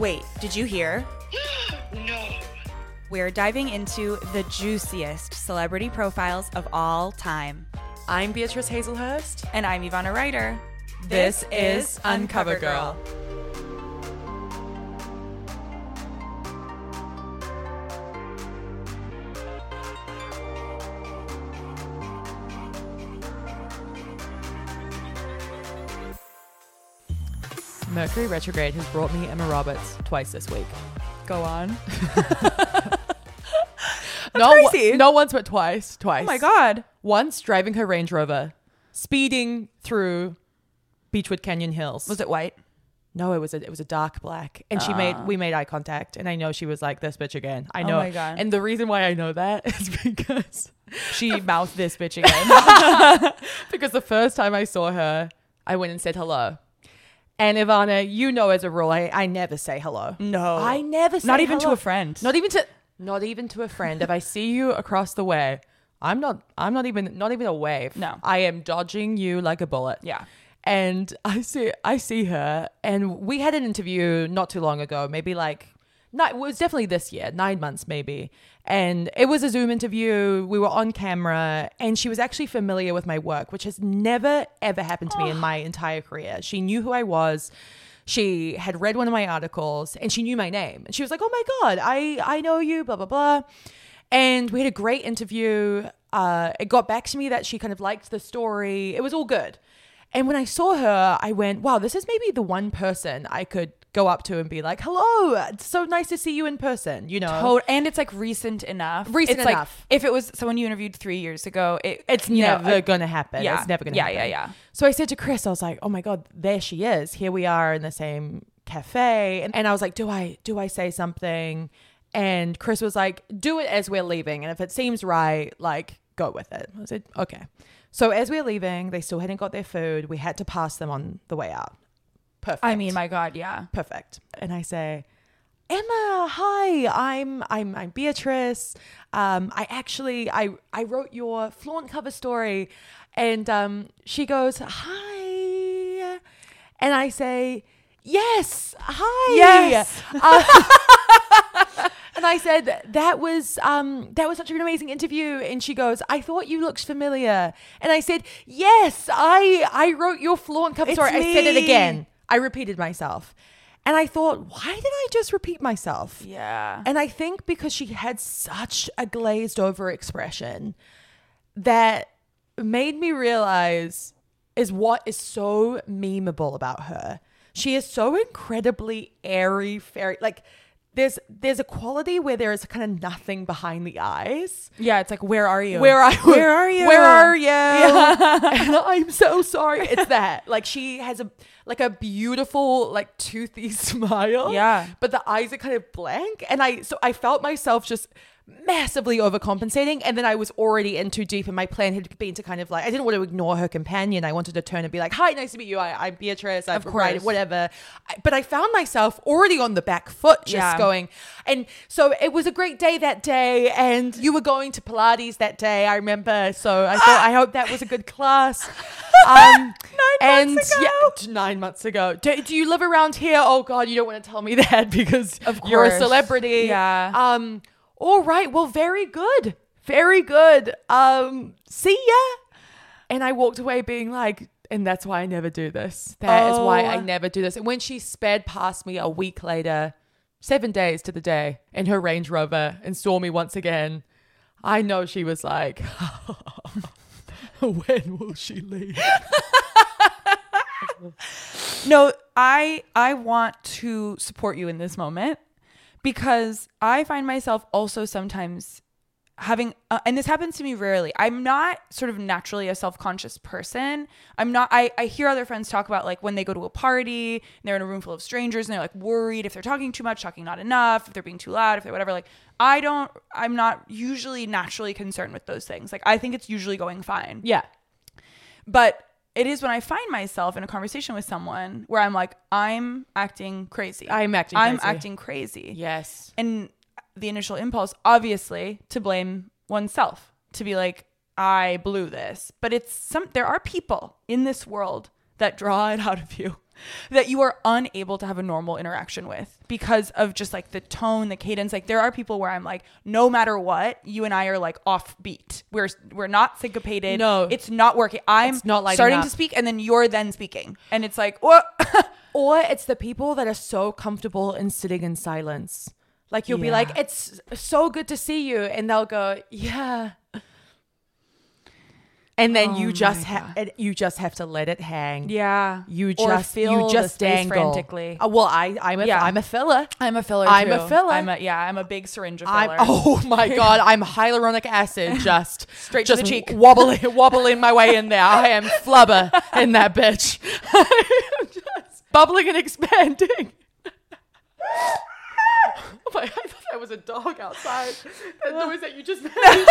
Wait, did you hear? No. We're diving into the juiciest celebrity profiles of all time. I'm Beatrice Hazelhurst. And I'm Ivana Ryder. This is Uncover Girl. Mercury retrograde has brought me Emma Roberts twice this week. Go on. Crazy. Not once, but twice. Oh my God. Once driving her Range Rover, speeding through Beechwood Canyon Hills. Was it white? No, it was a dark black. And we made eye contact, and I know she was like, this bitch again. I know. Oh my God. And the reason why I know that is because She mouthed this bitch again. because the first time I saw her, I went and said hello. And Ivana, you know as a rule, I never say hello. No. I never say Not even hello. to a friend. Not even to a friend. If I see you across the way, I'm not even a wave. No. I am dodging you like a bullet. Yeah. And I see her, and we had an interview not too long ago, maybe like, it was definitely this year, 9 months maybe. And it was a Zoom interview. We were on camera, and she was actually familiar with my work, which has never, ever happened to me in my entire career. She knew who I was. She had read one of my articles, and she knew my name. And she was like, oh my God, I know you, blah, blah, blah. And we had a great interview. It got back to me that she kind of liked the story. It was all good. And when I saw her, I went, wow, this is maybe the one person I could go up to and be like, hello, it's so nice to see you in person, you know? And it's like recent enough. Recent it's enough. Like, if it was someone you interviewed 3 years ago, it's never going to happen. Yeah. It's never going to happen. Yeah. So I said to Chris, I was like, oh my God, there she is. Here we are in the same cafe. And I was like, do I say something? And Chris was like, do it as we're leaving. And if it seems right, like, go with it. I said, okay. So as we're leaving, they still hadn't got their food. We had to pass them on the way out. Perfect. I mean, my God, yeah. Perfect. And I say, Emma, hi, I'm Beatrice. I wrote your Flaunt cover story. And she goes, hi. And I say, yes, hi. Yes. And I said, that was such an amazing interview. And she goes, I thought you looked familiar. And I said, yes, I wrote your Flaunt cover story. I said it again. I repeated myself. And I thought, why did I just repeat myself? Yeah. And I think because she had such a glazed over expression that made me realize is what is so memeable about her. She is so incredibly airy, fairy, like there's a quality where there is kind of nothing behind the eyes. Yeah, it's like, where are you? Where are you? Yeah. And I'm so sorry. It's that. Like she has a beautiful, like toothy smile. Yeah. But the eyes are kind of blank. And I felt myself just massively overcompensating, and then I was already in too deep, and my plan had been to kind of like, I didn't want to ignore her companion. I wanted to turn and be like, hi, nice to meet you, I'm Beatrice, I've written whatever. But I found myself already on the back foot, just going. And so it was a great day that day, and you were going to Pilates that day, I remember. So I thought, I hope that was a good class. 9 months ago. Yeah, 9 months ago. Do you live around here? Oh God, you don't want to tell me that because you're a celebrity. Yeah. All right. Well, very good. Very good. See ya. And I walked away being like, and that's why I never do this. That is why I never do this. And when she sped past me a week later, 7 days to the day, in her Range Rover and saw me once again, I know she was like, when will she leave? No, I want to support you in this moment, because I find myself also sometimes having, and this happens to me rarely. I'm not sort of naturally a self-conscious person. I hear other friends talk about like when they go to a party and they're in a room full of strangers and they're like worried if they're talking too much, talking not enough, if they're being too loud, if they're whatever. Like I'm not usually naturally concerned with those things. Like I think it's usually going fine. Yeah. But it is when I find myself in a conversation with someone where I'm like, I'm acting crazy. I'm acting crazy. Yes. And the initial impulse, obviously, to blame oneself, to be like, I blew this. But there are people in this world that draw it out of you that you are unable to have a normal interaction with because of just like the tone, the cadence. Like there are people where I'm like, no matter what, you and I are like off beat. We're not syncopated. No. It's not working. I'm It's not lighting starting up. to speak and then you're then speaking. And it's like, what? Or it's the people that are so comfortable in sitting in silence. Like you'll be Yeah. like, it's so good to see you. And they'll go, yeah. And then Oh you just my you just have to let it hang. Yeah. You Or just fill the space dangle frantically. Well, I'm a filler. I'm a filler I'm too. a filler. I'm a big syringe of I'm filler. oh my god, I'm hyaluronic acid just Straight to just the cheek. wobbling my way in there. I am flubber in that bitch. I am just bubbling and expanding. Oh my, I thought that was a dog outside. That noise that you just made.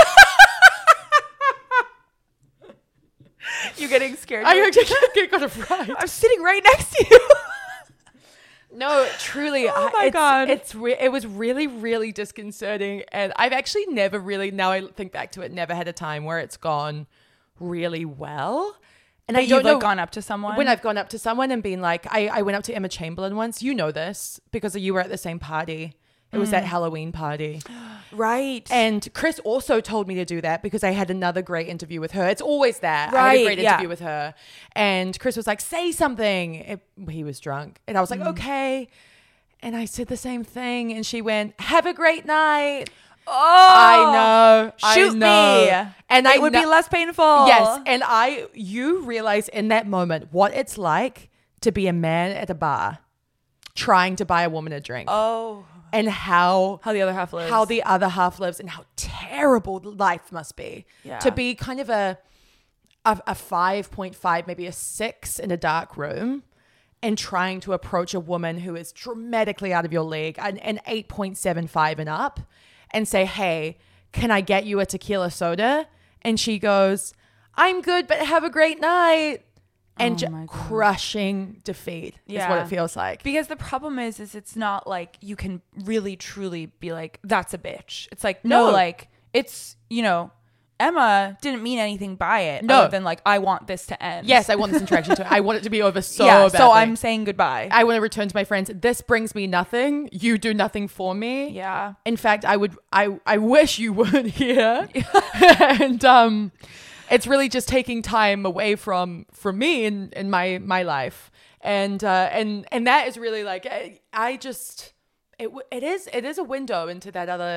You getting scared? I actually got a fright. I'm sitting right next to you. No, truly. Oh my God. It was really, really disconcerting. And I've actually never really, now I think back to it, never had a time where it's gone really well. And I don't You've know. like gone up to someone When I've gone up to someone and been like, I went up to Emma Chamberlain once. You know this because you were at the same party. It was that Halloween party. right. And Chris also told me to do that because I had another great interview with her. It's always that. I had Right, a great yeah. interview with her. And Chris was like, say something. He was drunk. And I was like, okay. And I said the same thing. And she went, have a great night. oh, I know. Shoot I know. me. And it would be less painful. Yes. And you realize in that moment what it's like to be a man at a bar trying to buy a woman a drink. Oh, And how how the other half lives. how the other half lives and how terrible life must be. Yeah. To be kind of a 5.5, maybe a 6 in a dark room and trying to approach a woman who is dramatically out of your league, an 8.75 and up, and say, hey, can I get you a tequila soda? And she goes, I'm good, but have a great night. And Oh my God. crushing defeat is what Yeah. it feels like. Because the problem is it's not like you can really truly be like, that's a bitch. It's like, no, No. like it's, Emma didn't mean anything by it. No. Other than like, I want this to end. Yes, I want this interaction to. I want it to be over so yeah. badly. So I'm saying goodbye. I want to return to my friends. This brings me nothing. You do nothing for me. yeah. In fact, I wish you weren't here. And it's really just taking time away from me in my life. And that is really like it is a window into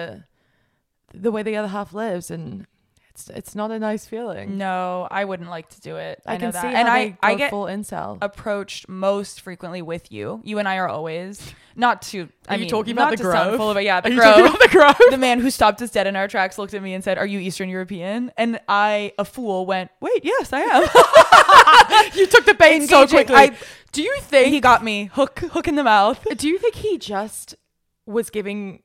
the way the other half lives, and it's not a nice feeling. No, I wouldn't like to do it. I know can that. see And how I they go get full incel. approached most frequently with you. You and I are always not to. Are you talking about not the to sound Grove? full of it. Yeah, the Are you talking Grove. about the Grove? The man who stopped us dead in our tracks looked at me and said, "Are you Eastern European?" And I, a fool, went, "Wait, yes, I am." You took the bait so Engaging. quickly. Do you think He got me hook in the mouth. Do you think he just was giving,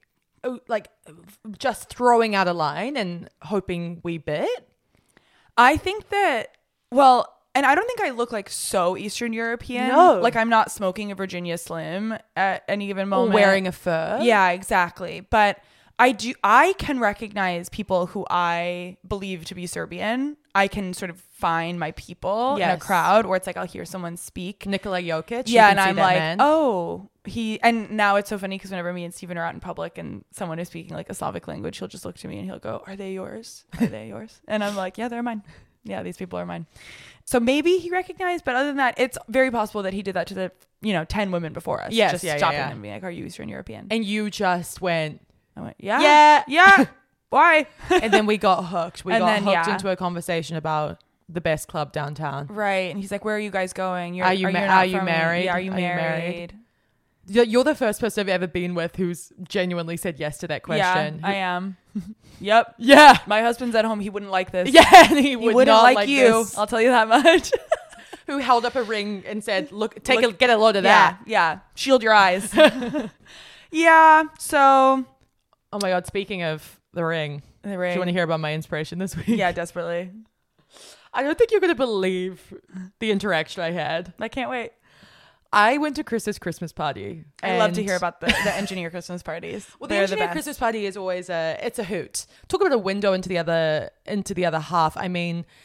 just throwing out a line and hoping we bit? I think that, well, and I don't think I look like so Eastern European. No. Like I'm not smoking a Virginia Slim at any given Or moment. wearing a fur? Yeah, exactly. But I can recognize people who I believe to be Serbian. I can sort of find my people in a Yes. crowd where it's like I'll hear someone speak. Nikola Jokic. you Yeah, can and see I'm that like, man. oh, and now it's so funny because whenever me and Steven are out in public and someone is speaking like a Slavic language, he'll just look to me and he'll go, are they yours? Are they yours? And I'm like, yeah, they're mine. Yeah, these people are mine. So maybe he recognized, but other than that, it's very possible that he did that to the, 10 women before us. Yes, just yeah, stopping yeah. them and being like, are you Eastern European? And you just went, I went, yeah. Yeah. Yeah. Why? and then we got hooked. We And got then, hooked yeah. into a conversation about the best club downtown. Right. And he's like, where are you guys going? Are you not from- married? Yeah, are you Are you married? married? You're the first person I've ever been with who's genuinely said yes to that question. Yeah, I am. Yep. Yeah. My husband's at home. He wouldn't like this. Yeah, and he He would wouldn't not like you. this. I'll tell you that much. Who held up a ring and said, "Look, Look- get a load of Yeah. that." Yeah. Shield your eyes. Yeah. So Oh my god! Speaking of the ring, the do ring. you want to hear about my inspiration this week? Yeah, desperately. I don't think you're gonna believe the interaction I had. I can't wait. I went to Chris's Christmas party. I love to and- hear about the engineer Christmas parties. Well, the They're engineer best. Christmas party is always it's a hoot. Talk about a window into the other half. I mean,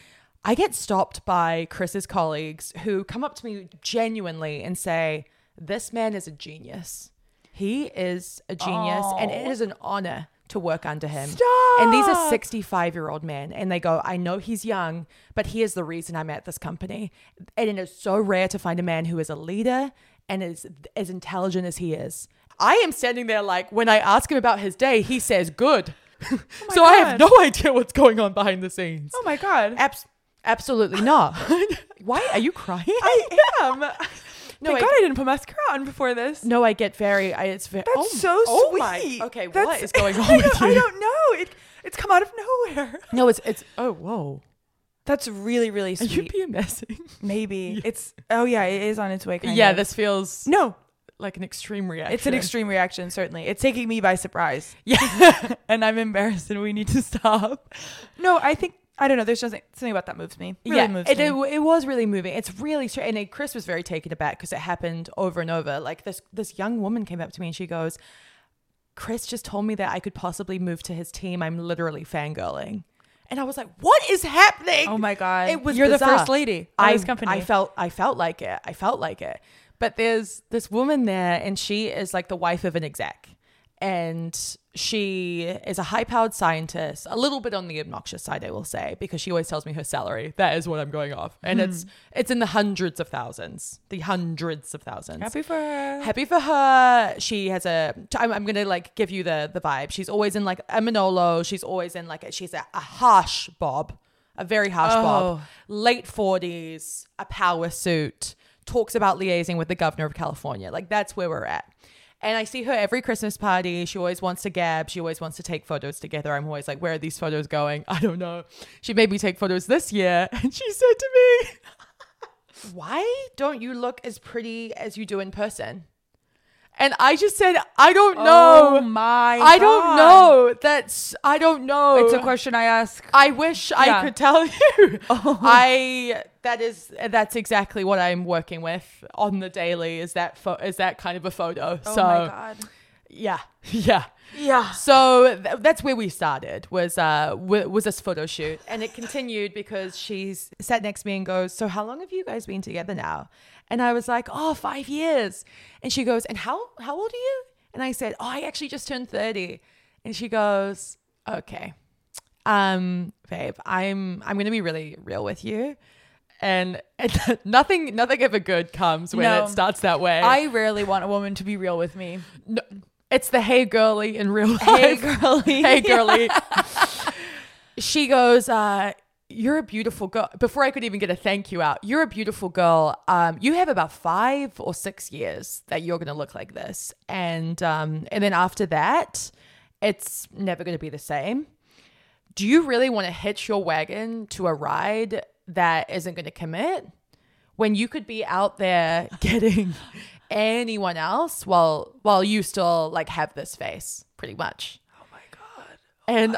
I get stopped by Chris's colleagues who come up to me genuinely and say, this man is a genius. He is a genius, and it is an honor to work under him. Stop. And these are 65-year-old men, and they go, I know he's young, but he is the reason I'm at this company. And it is so rare to find a man who is a leader and is as intelligent as he is. I am standing there like, when I ask him about his day, he says good. Oh so I have no idea what's going on behind the scenes. Oh my God. Absolutely not. Why are you crying? I am. No, Thank God I didn't put mascara on before this. No, I get very. It's very. That's so sweet. Okay, That's, what is going on with you? I don't know. It's come out of nowhere. No, it's. Oh, whoa. That's really, really sweet. Are you PMSing? Maybe Yeah. it's. Oh yeah, it is on its way. Kind Yeah, of. this feels No, like an extreme reaction. it's an extreme reaction. Certainly, it's taking me by surprise. Yeah. And I'm embarrassed, and we need to stop. No, I don't know. There's just something about that moves me. Really moves me. It was really moving. It's really strange. And Chris was very taken aback because it happened over and over. Like this young woman came up to me and she goes, Chris just told me that I could possibly move to his team. I'm literally fangirling. And I was like, what is happening? Oh my God. It was You're bizarre. the first lady of this company. I felt like it. But there's this woman there and she is like the wife of an exec. And she is a high-powered scientist, a little bit on the obnoxious side, I will say, because she always tells me her salary. That is what I'm going off. And it's in the hundreds of thousands. Happy for her. Happy for her. She has I'm going to like give you the vibe. She's always in like a Manolo. She's always in like, she's a harsh bob, a very harsh bob, late 40s, a power suit, talks about liaising with the governor of California. Like that's where we're at. And I see her every Christmas party. She always wants to gab. She always wants to take photos together. I'm always like, where are these photos going? I don't know. She made me take photos this year. And she said to me, why don't you look as pretty as you do in person? And I just said, I don't know. Oh my God. I don't know. I don't know. It's a question I ask. I wish I could tell you. Oh. That's exactly what I'm working with on the daily is that kind of a photo. Oh so my God. Yeah. So that's where we started was this photo shoot, and it continued because she's sat next to me and goes, so how long have you guys been together now? And I was like, 5 years. And she goes, and how old are you? And I said, I actually just turned 30. And she goes, okay, babe, I'm going to be really real with you. And nothing ever good comes when it starts that way. I rarely want a woman to be real with me. No, it's the hey girly in real life. Hey girly. Hey girly. She goes, you're a beautiful girl. Before I could even get a thank you out, you're a beautiful girl. You have about 5 or 6 years that you're going to look like this. And then after that, it's never going to be the same. Do you really want to hitch your wagon to a ride that isn't going to commit when you could be out there getting anyone else while you still like have this face pretty much? Oh my God. And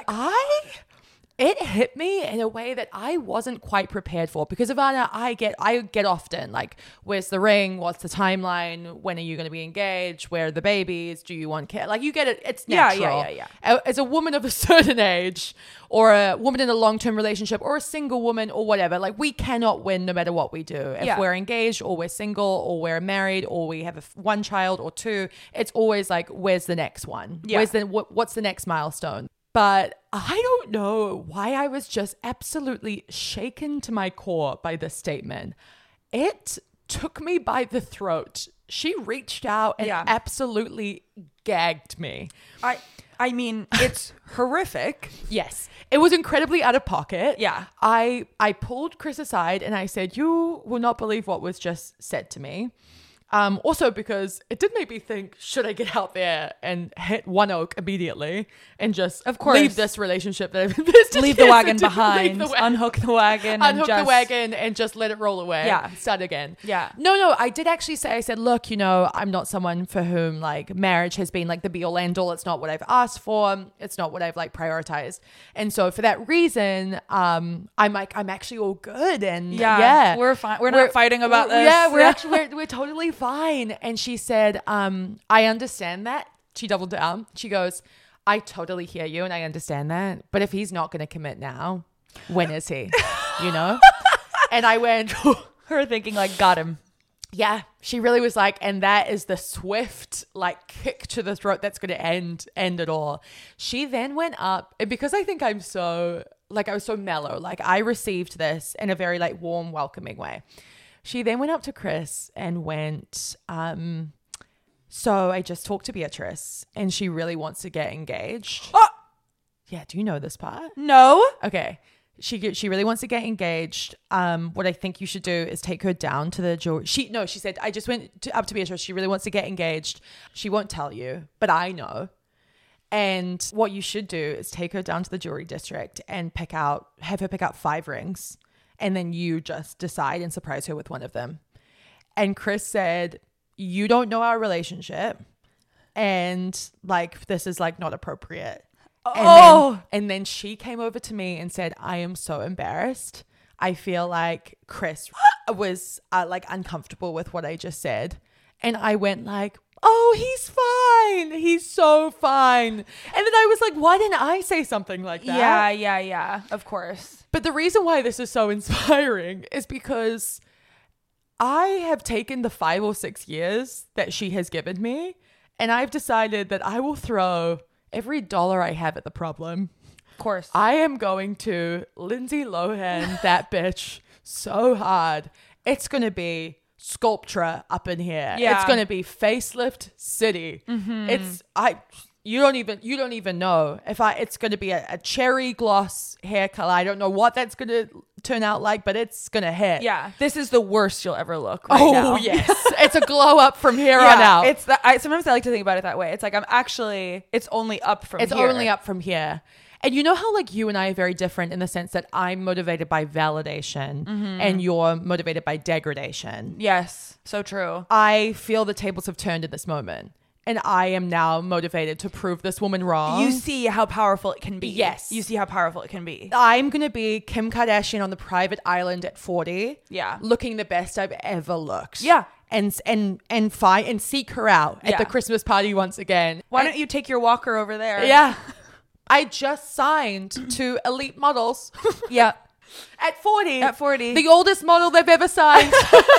it hit me in a way that I wasn't quite prepared for because Ivana, I get often like, where's the ring? What's the timeline? When are you going to be engaged? Where are the babies? Do you want kids? Like you get it. It's natural. Yeah. As a woman of a certain age or a woman in a long-term relationship or a single woman or whatever, like we cannot win no matter what we do. If we're engaged or we're single or we're married or we have one child or two, it's always like, where's the next one? Yeah. What's the next milestone? But I don't know why I was just absolutely shaken to my core by this statement. It took me by the throat. She reached out and absolutely gagged me. I mean, it's horrific. Yes. It was incredibly out of pocket. Yeah. I pulled Chris aside and I said, you will not believe what was just said to me. Also because it did make me think, should I get out there and hit one oak immediately and just of course leave this relationship that I've invested leave the wagon behind, unhook the wagon and just let it roll away. Yeah. Start again. Yeah. No, I did actually say, I said, look, I'm not someone for whom like marriage has been like the be all end all. It's not what I've asked for. It's not what I've like prioritized. And so for that reason, I'm actually all good. And we're fine. We're not fighting about this. Yeah, we're totally fine. And she said, I understand that. She doubled down. She goes, I totally hear you and I understand that. But if he's not going to commit now, when is he? And I went, Her thinking like, got him. yeah, she really was like, and that is the swift like kick to the throat that's going to end it all. She then went up, and because I think I'm so like, I was so mellow, like I received this in a very like warm, welcoming way. She then went up to Chris and went, so I just talked to Beatrice and she really wants to get engaged. Oh, Yeah, do you know this part? no. Okay. She really wants to get engaged. What I think you should do is take her down to the jewelry. She said, I just went up to Beatrice. She really wants to get engaged. She won't tell you, but I know. And what you should do is take her down to the jewelry district and have her pick out 5 rings. And then you just decide and surprise her with one of them. And Chris said, you don't know our relationship. And like, this is like not appropriate. And then she came over to me and said, I am so embarrassed. I feel like Chris was like uncomfortable with what I just said. And I went like, oh, he's fine. He's so fine. And then I was like, why didn't I say something like that? Yeah. Of course. But the reason why this is so inspiring is because I have taken the 5 or 6 years that she has given me, and I've decided that I will throw every dollar I have at the problem. Of course. I am going to Lindsay Lohan that bitch so hard. It's going to be Sculptra up in here. Yeah. It's going to be Facelift City. You don't even know if it's going to be a cherry gloss hair color. I don't know what that's going to turn out like, but it's going to hit. Yeah. This is the worst you'll ever look right now. Oh, yes. It's a glow up from here on out. It's sometimes I like to think about it that way. It's like it's only up from here. It's only up from here. And you know how like you and I are very different in the sense that I'm motivated by validation and you're motivated by degradation. Yes. So true. I feel the tables have turned in this moment. And I am now motivated to prove this woman wrong. You see how powerful it can be. Yes. You see how powerful it can be. I'm going to be Kim Kardashian on the private island at 40. Yeah. Looking the best I've ever looked. Yeah. And seek her out at the Christmas party once again. Why don't you take your walker over there? Yeah. I just signed to Elite Models. Yeah. At 40. At 40. The oldest model they've ever signed.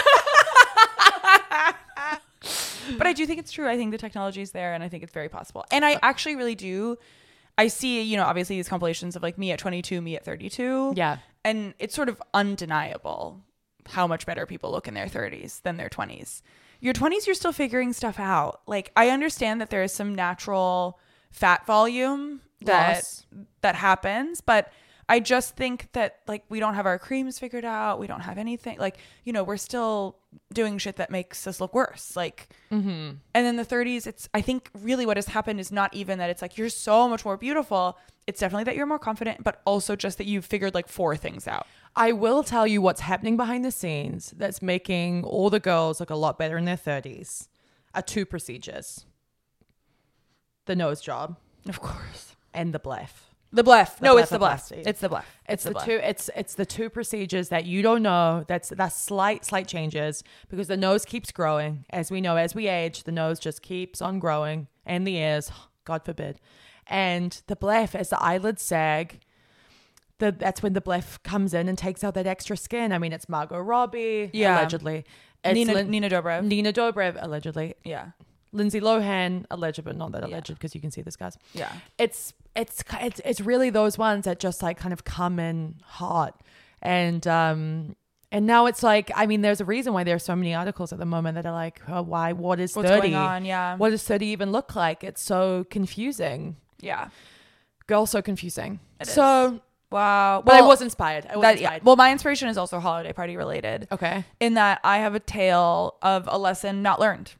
But I do think it's true. I think the technology is there and I think it's very possible. And I actually really do. I see, obviously these compilations of like me at 22, me at 32. Yeah. And it's sort of undeniable how much better people look in their 30s than their 20s. Your 20s, you're still figuring stuff out. Like, I understand that there is some natural fat volume that happens, but I just think that like we don't have our creams figured out. We don't have anything like, we're still doing shit that makes us look worse. Like, and then the 30s, I think really what has happened is not even that it's like, you're so much more beautiful. It's definitely that you're more confident, but also just that you've figured like 4 things out. I will tell you what's happening behind the scenes that's making all the girls look a lot better in their 30s are 2 procedures. The nose job. Of course. And the bleph. The bleph. No, it's the bleph. bleph. It's the bleph. It's the two. It's the 2 procedures that you don't know. That's slight changes because the nose keeps growing. As we know, as we age, the nose just keeps on growing, and the ears, God forbid. And the bleph, as the eyelids sag, that's when the bleph comes in and takes out that extra skin. I mean, it's Margot Robbie, allegedly. It's Nina Dobrev. Nina Dobrev, allegedly. Yeah. Lindsay Lohan, alleged, but not that alleged because you can see the scars. Yeah. It's really those ones that just like kind of come in hot. And now it's like, I mean, there's a reason why there's so many articles at the moment that are like, oh, what is 30? What's going on? Yeah. What does 30 even look like? It's so confusing. Yeah. Girl, so confusing. It so is. Wow. But I was inspired. Yeah. Well, my inspiration is also holiday party related. Okay. In that I have a tale of a lesson not learned.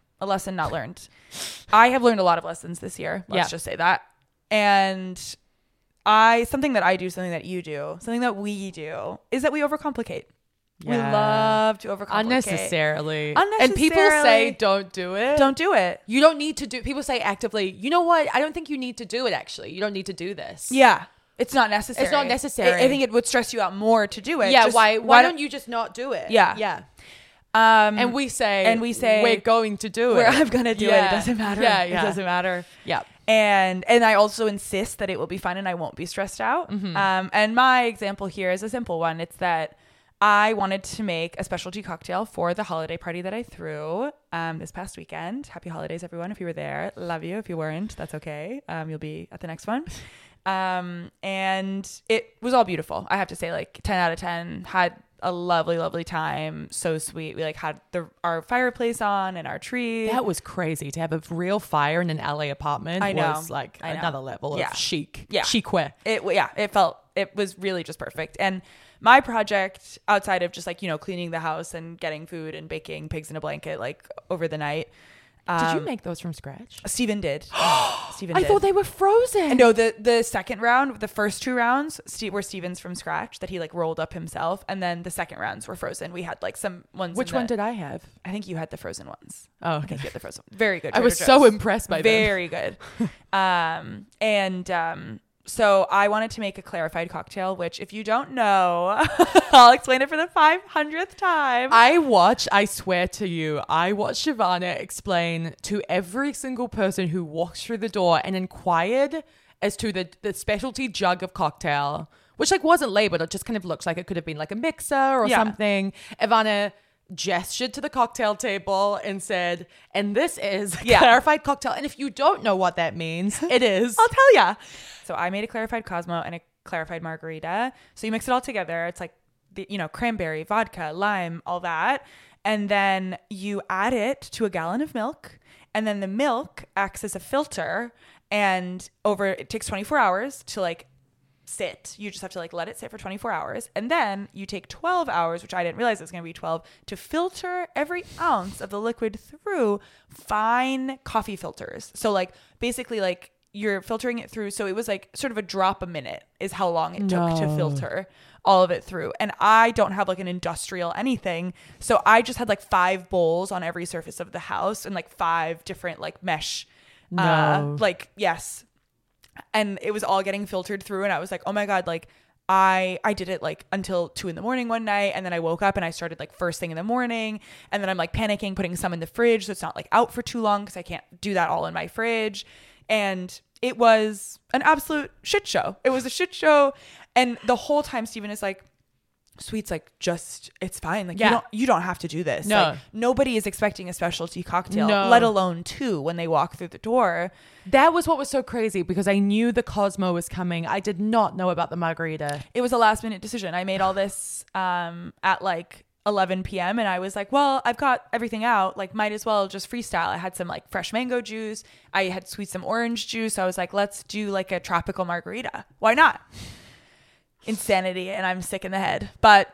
I have learned a lot of lessons this year. Let's just say that. And something that I do, something that you do, something that we do is that we overcomplicate. Yeah. We love to overcomplicate. Unnecessarily. And people say, don't do it. Don't do it. You don't need to do, people say actively, you know what? I don't think you need to do it actually. You don't need to do this. Yeah. It's not necessary. It's not necessary. I think it would stress you out more to do it. Yeah. Why don't you just not do it? Yeah. Yeah. And we say we're going to do it. I'm going to do it. It doesn't matter. Yeah. It doesn't matter. Yeah. And I also insist that it will be fun and I won't be stressed out. And my example here is a simple one. It's that I wanted to make a specialty cocktail for the holiday party that I threw this past weekend. Happy holidays, everyone. If you were there, love you. If you weren't, that's okay. You'll be at the next one. And it was all beautiful. I have to say, like 10 out of 10. Had a lovely, lovely time. So sweet. We like had our fireplace on and our tree. That was crazy to have a real fire in an LA apartment. I know. Was like I know. another level of chic. Yeah. Chic-wear. It was really just perfect. And my project, outside of just like, cleaning the house and getting food and baking pigs in a blanket like over the night. Did you make those from scratch? Steven did. Steven I did. thought they were frozen. No, the second round, the first 2 rounds were Steven's from scratch that he like rolled up himself. And then the second rounds were frozen. We had like some ones. Which one did I have? I think you had the frozen ones. Oh, I okay. think you had the frozen. Very good. I was Trader so Joe's. impressed by them. Very good. So I wanted to make a clarified cocktail, which if you don't know, I'll explain it for the 500th time. I swear to you, I watched Shivana explain to every single person who walks through the door and inquired as to the specialty jug of cocktail, which like wasn't labeled. It just kind of looks like it could have been like a mixer or something. Ivana gestured to the cocktail table and said, and this is clarified cocktail. And if you don't know what that means, it is. I'll tell ya. So I made a clarified Cosmo and a clarified margarita. So you mix it all together. It's like, cranberry, vodka, lime, all that. And then you add it to a gallon of milk. And then the milk acts as a filter. And it takes 24 hours to like sit. You just have to like let it sit for 24 hours. And then you take 12 hours, which I didn't realize it was going to be 12, to filter every ounce of the liquid through fine coffee filters. So like basically like you're filtering it through. So it was like sort of a drop a minute is how long it took to filter all of it through. And I don't have like an industrial anything. So I just had like 5 bowls on every surface of the house and like 5 different like mesh. Yes. And it was all getting filtered through. And I was like, oh my God, like I did it like until 2 a.m. one night. And then I woke up and I started like first thing in the morning. And then I'm like panicking, putting some in the fridge. So it's not like out for too long because I can't do that all in my fridge. And it was an absolute shit show. It was a shit show. And the whole time Steven is like, Sweet's like, just, it's fine. Like you don't have to do this. No. Like, nobody is expecting a specialty cocktail, let alone 2 when they walk through the door. That was what was so crazy because I knew the Cosmo was coming. I did not know about the margarita. It was a last minute decision. I made all this at like 11 p.m. and I was like, well, I've got everything out. Like, might as well just freestyle. I had some like fresh mango juice. I had some orange juice. So I was like, let's do like a tropical margarita. Why not? Insanity. And I'm sick in the head. But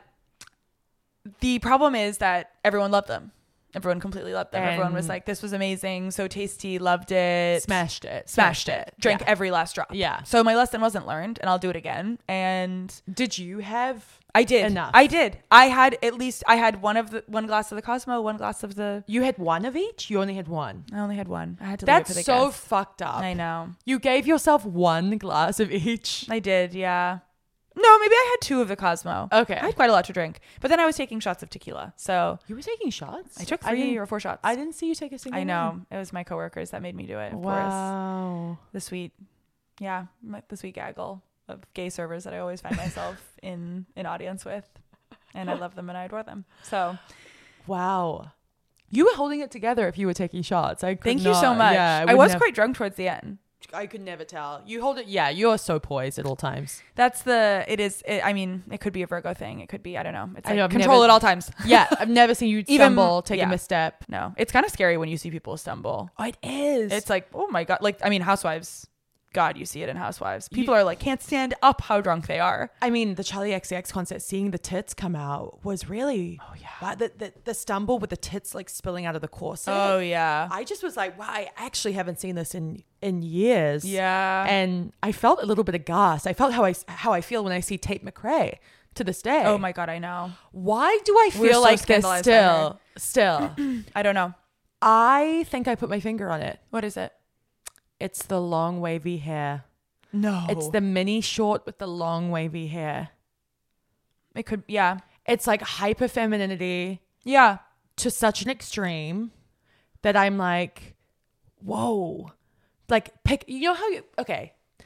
the problem is that everyone loved them. Everyone completely loved them. Everyone was like, this was amazing. So tasty. Loved it. Smashed it. Drank every last drop. Yeah. So my lesson wasn't learned and I'll do it again. And did you have I did. enough? I did. I had one glass of the Cosmo, one glass of the. You had one of each? You only had one. I only had one. I had to leave it for the That's so guests. fucked up. I know. You gave yourself one glass of each. I did, yeah. No, maybe I had 2 of the Cosmo. Okay. I had quite a lot to drink. But then I was taking shots of tequila. So You were taking shots? I took 3 or 4 shots. I didn't see you take a single I know. one. It was my coworkers that made me do it, of course. Wow. The sweet gaggle of gay servers that I always find myself in audience with. And I love them and I adore them. So wow. You were holding it together if you were taking shots. Thank you so much. Yeah, I was quite drunk towards the end. I could never tell. You hold it. Yeah, you're so poised at all times. I mean, it could be a Virgo thing. It could be, I don't know. It's like I've control never- at all times. Yeah, I've never seen you stumble, take a misstep. No, it's kind of scary when you see people stumble. Oh, it is. It's like, oh my God. Like, I mean, Housewives. God, you see it in Housewives. People are like, can't stand up how drunk they are. I mean, the Charlie XCX concert, seeing the tits come out was really, wow, the stumble with the tits like spilling out of the corset. Oh yeah. I just was like, wow, I actually haven't seen this in years. Yeah. And I felt a little bit aghast. I felt how I feel when I see Tate McRae to this day. Oh my God, I know. Why do I feel so like this scandalized by her. still? I don't know. I think I put my finger on it. What is it? It's the long wavy hair. No. It's the mini short with the long wavy hair. It could, yeah. It's like hyper femininity Yeah. to such an extreme that I'm like, whoa. Like, you know how okay.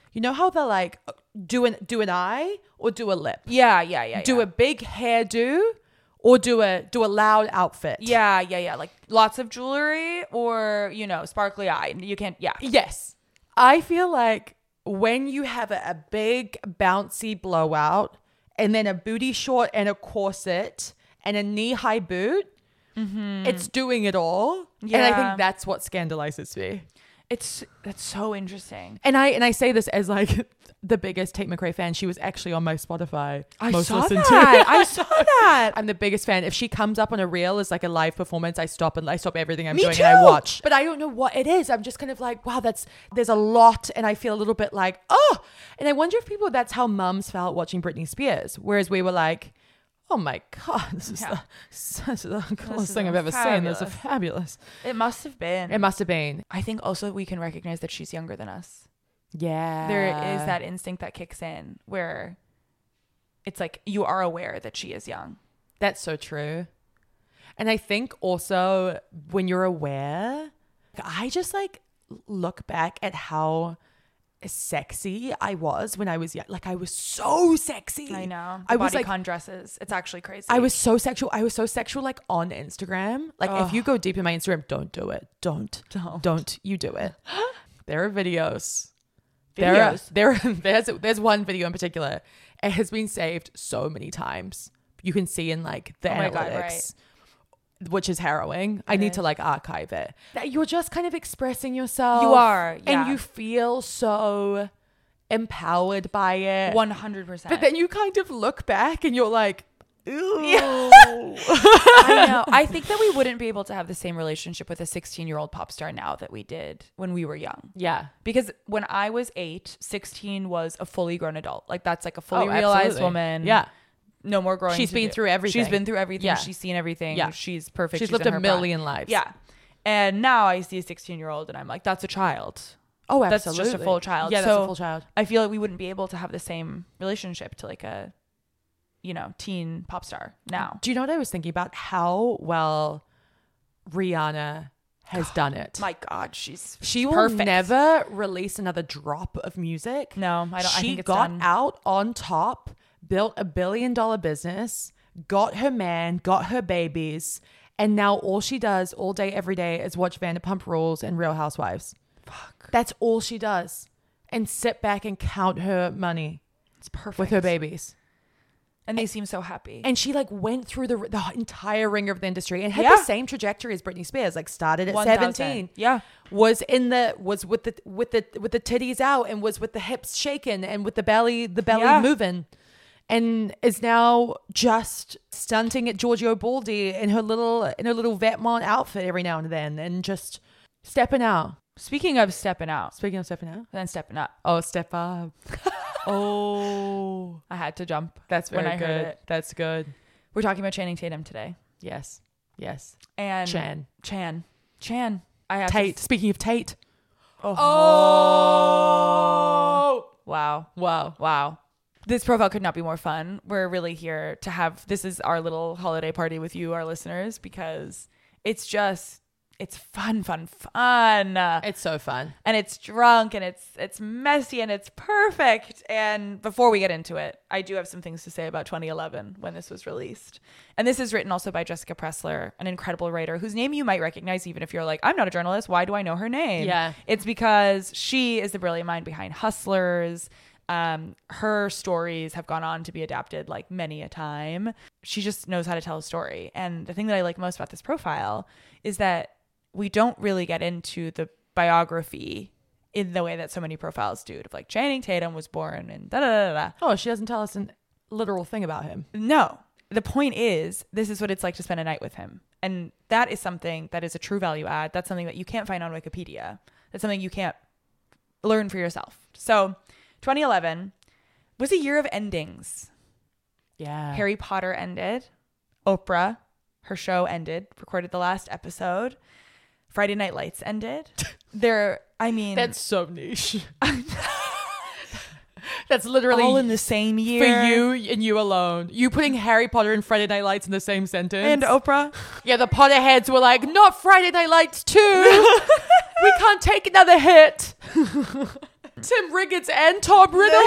You know how they're like, do an eye or do a lip? Yeah. Do a big hairdo or do a loud outfit? Yeah. Like lots of jewelry or, sparkly eye. You can't, yeah. Yes. I feel like when you have a big bouncy blowout and then a booty short and a corset and a knee-high boot, it's doing it all. And I Yeah. think that's what scandalizes me. That's so interesting. And I say this as like the biggest Tate McRae fan. She was actually on my Spotify. I most saw listened that. to. I saw that. I'm the biggest fan. If she comes up on a reel as like a live performance, I stop everything I'm Me doing too. and I watch. But I don't know what it is. I'm just kind of like, wow, there's a lot, and I feel a little bit like, oh. And I wonder if that's how mums felt watching Britney Spears, whereas we were like, oh my god, this is the coolest thing I've ever seen. This is fabulous. It must have been. It must have been. I think also we can recognize that she's younger than us. Yeah, There is that instinct that kicks in where it's like you are aware that she is young. That's so true. And I think also when you're aware, I just like look back at how sexy I was when I was young. Like I was so sexy. I know. I was like bodycon dresses. It's actually crazy. I was so sexual. I was so sexual like on Instagram. Like if you go deep in my Instagram, don't do it. Don't you do it. There are videos. There's one video in particular. It has been saved so many times. You can see in like the analytics. God, right. Which is harrowing. I need to like archive it. That you're just kind of expressing yourself. You are, yeah. And you feel so empowered by it. 100%. But then you kind of look back and you're like, ew. Yeah. I know. I think that we wouldn't be able to have the same relationship with a 16-year-old pop star now that we did when we were young. Yeah. Because when I was 8, 16 was a fully grown adult. Like that's like a fully Oh, realized absolutely. woman. Yeah. No more growing. She's been through everything. She's been through everything. Yeah. She's seen everything. Yeah. She's perfect. She's lived in a her million prime. lives. Yeah. And now I see a 16-year-old and I'm like, that's a child. Oh, That's absolutely. just a full child. Yeah, that's So a full child. I feel like we wouldn't be able to have the same relationship to like a, teen pop star now. Do you know what I was thinking about? How well Rihanna has done it. My God, she will perfect. never release another drop of music. No, I don't. She I think it's got done. out on top, built $1 billion business, got her man, got her babies, and now all she does all day, every day is watch Vanderpump Rules and Real Housewives. Fuck. That's all she does. And sit back and count her money It's perfect with her babies. and they seem so happy. And she like went through the entire ringer of the industry and had Yeah. the same trajectory as Britney Spears. Like started at 1000. 17. Yeah. Was with the titties out and was with the hips shaking and with the belly Yeah. moving, and is now just stunting at Giorgio Baldi in her little Vetements outfit every now and then, and just stepping out. Speaking of stepping out, Speaking of stepping out, then stepping up. oh, step up. Oh, I had to jump. that's very When I good. heard it. That's good. We're talking about Channing Tatum today. Yes. And Chan. I have Tate. To, Speaking of Tate. oh. Wow. Wow. This profile could not be more fun. We're really here to have, this is our little holiday party with you, our listeners, because it's fun. It's so fun. And it's drunk and it's messy and it's perfect. And before we get into it, I do have some things to say about 2011 when this was released. And this is written also by Jessica Pressler, an incredible writer whose name you might recognize even if you're like, I'm not a journalist. Why do I know her name? Yeah. It's because she is the brilliant mind behind Hustlers. Her stories have gone on to be adapted like many a time. She just knows how to tell a story. And the thing that I like most about this profile is that we don't really get into the biography in the way that so many profiles do. Of like Channing Tatum was born and da da da da. Oh, she doesn't tell us a literal thing about him. No, the point is this is what it's like to spend a night with him, and that is something that is a true value add. That's something that you can't find on Wikipedia. That's something you can't learn for yourself. So, 2011 was a year of endings. Yeah. Harry Potter ended. Oprah, her show ended. Recorded the last episode. Friday Night Lights ended. That's so niche. That's literally all in the same year. for you and you alone. You putting Harry Potter and Friday Night Lights in the same sentence. And Oprah. Yeah, the Potterheads were like, not Friday Night Lights too. We can't take another hit. Tim Riggins and Tom Riddle.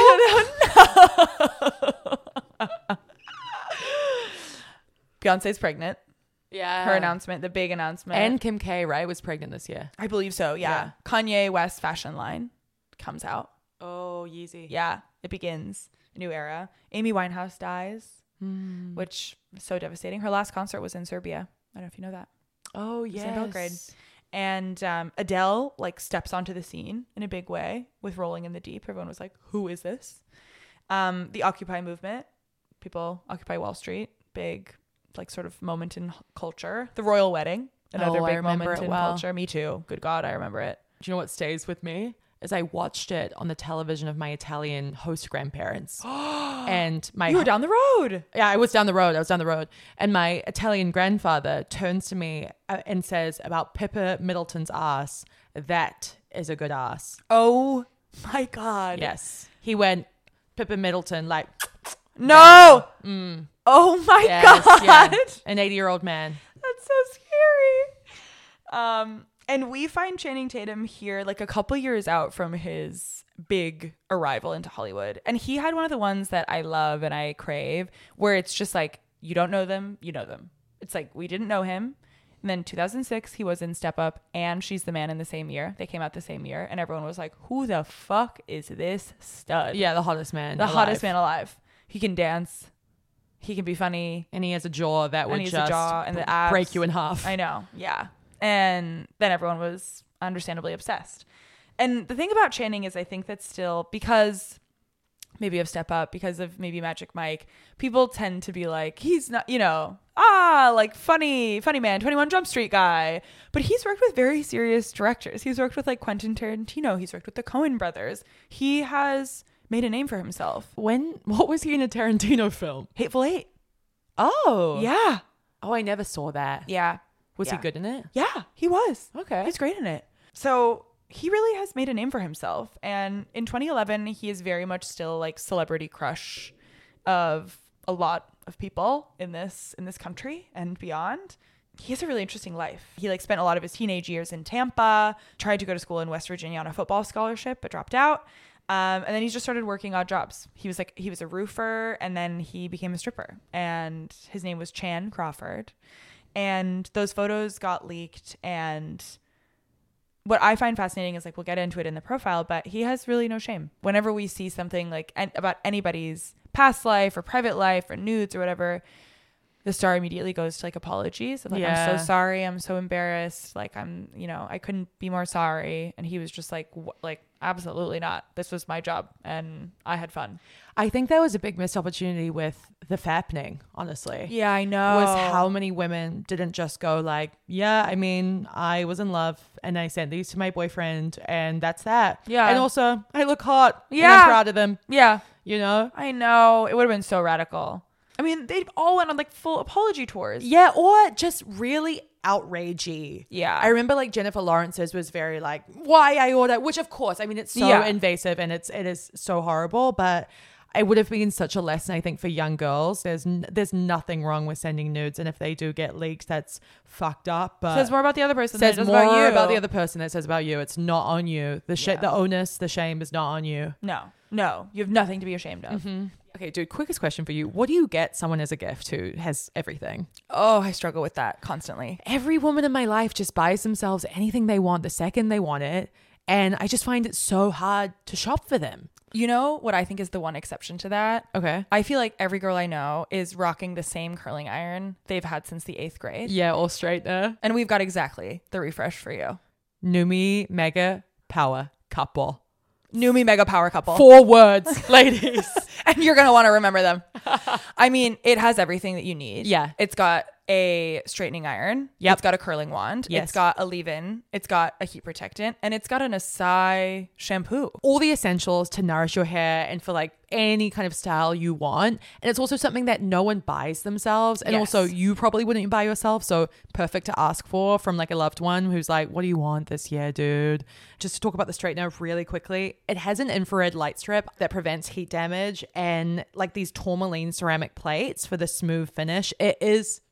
Beyonce's pregnant. Yeah. Her announcement, the big announcement. And Kim K, right, was pregnant this year. I believe so, yeah. Kanye West fashion line comes out. Oh, Yeezy. Yeah, it begins a new era. Amy Winehouse dies, which is so devastating. Her last concert was in Serbia. I don't know if you know that. Oh, It's yes. in Belgrade. And Adele like steps onto the scene in a big way with Rolling in the Deep. Everyone was like, who is this? The Occupy movement, people Occupy Wall Street, big like sort of moment in culture. The royal wedding, another big moment in culture. Me too. Good God, I remember it. Do you know what stays with me? Is I watched it on the television of my Italian host grandparents. And You were down the road. Yeah, I was down the road. And my Italian grandfather turns to me and says about Pippa Middleton's ass, that is a good ass. Oh my God. Yes. He went, Pippa Middleton, like, no. Oh my God. Yeah. An 80-year-old man. That's so scary. And we find Channing Tatum here like a couple years out from his big arrival into Hollywood. And he had one of the ones that I love and I crave where it's just like, you don't know them, you know them. It's like, we didn't know him. And then 2006, he was in Step Up and She's the Man in the same year. They came out the same year. And everyone was like, who the fuck is this stud? Yeah, the hottest man. The hottest man alive. He can dance. He can be funny. And he has a jaw that would just and the abs. break you in half. I know. Yeah. And then everyone was understandably obsessed. And the thing about Channing is I think that still, because maybe of Step Up, because of maybe Magic Mike, people tend to be like, he's not, like funny man, 21 Jump Street guy. But he's worked with very serious directors. He's worked with like Quentin Tarantino. He's worked with the Coen brothers. He has made a name for himself. What was he in a Tarantino film? Hateful Eight. Oh. Yeah. Oh, I never saw that. Yeah. Was he good in it? Yeah, he was. Okay. He's great in it. So he really has made a name for himself. And in 2011, he is very much still like celebrity crush of a lot of people in this country and beyond. He has a really interesting life. He like spent a lot of his teenage years in Tampa, tried to go to school in West Virginia on a football scholarship, but dropped out. And then he just started working odd jobs. He was a roofer, and then he became a stripper. And his name was Chan Crawford. And those photos got leaked. And what I find fascinating is like, we'll get into it in the profile, but he has really no shame. Whenever we see something like about anybody's past life or private life or nudes or whatever, the star immediately goes to like apologies. Like, I'm so sorry. I'm so embarrassed. Like I couldn't be more sorry. And he was just like, absolutely not. This was my job and I had fun. I think that was a big missed opportunity with the fappening, honestly. Yeah, I know. Was how many women didn't just go like, yeah, I mean, I was in love and I sent these to my boyfriend and that's that. Yeah. And also I look hot. Yeah. And I'm proud of them. Yeah. I know. It would have been so radical. I mean, they all went on like full apology tours. Yeah, or just really outragey. Yeah. I remember like Jennifer Lawrence's was very like, why I order, which of course, I mean, it's so invasive and it is so horrible, but it would have been such a lesson, I think, for young girls. There's nothing wrong with sending nudes, and if they do get leaked, that's fucked up. But says more about the other person. Says than it does more about you. about the other person than it says about you. It's not on you. The onus, the shame is not on you. No, you have nothing to be ashamed of. Mm-hmm. Okay, dude, quickest question for you. What do you get someone as a gift who has everything? Oh, I struggle with that constantly. Every woman in my life just buys themselves anything they want the second they want it. And I just find it so hard to shop for them. You know what I think is the one exception to that? Okay. I feel like every girl I know is rocking the same curling iron they've had since the 8th grade. Yeah, or straightener. And we've got exactly the refresh for you. Numi Mega Power Couple. Numi Mega Power Couple. 4 words, ladies. And you're going to want to remember them. I mean, it has everything that you need. Yeah. It's got a straightening iron. Yep. It's got a curling wand. Yes. It's got a leave-in. It's got a heat protectant. And it's got an Acai shampoo. All the essentials to nourish your hair and for like any kind of style you want. And it's also something that no one buys themselves. And also you probably wouldn't buy yourself. So perfect to ask for from like a loved one who's like, what do you want this year, dude? Just to talk about the straightener really quickly. It has an infrared light strip that prevents heat damage and like these tourmaline ceramic plates for the smooth finish. It is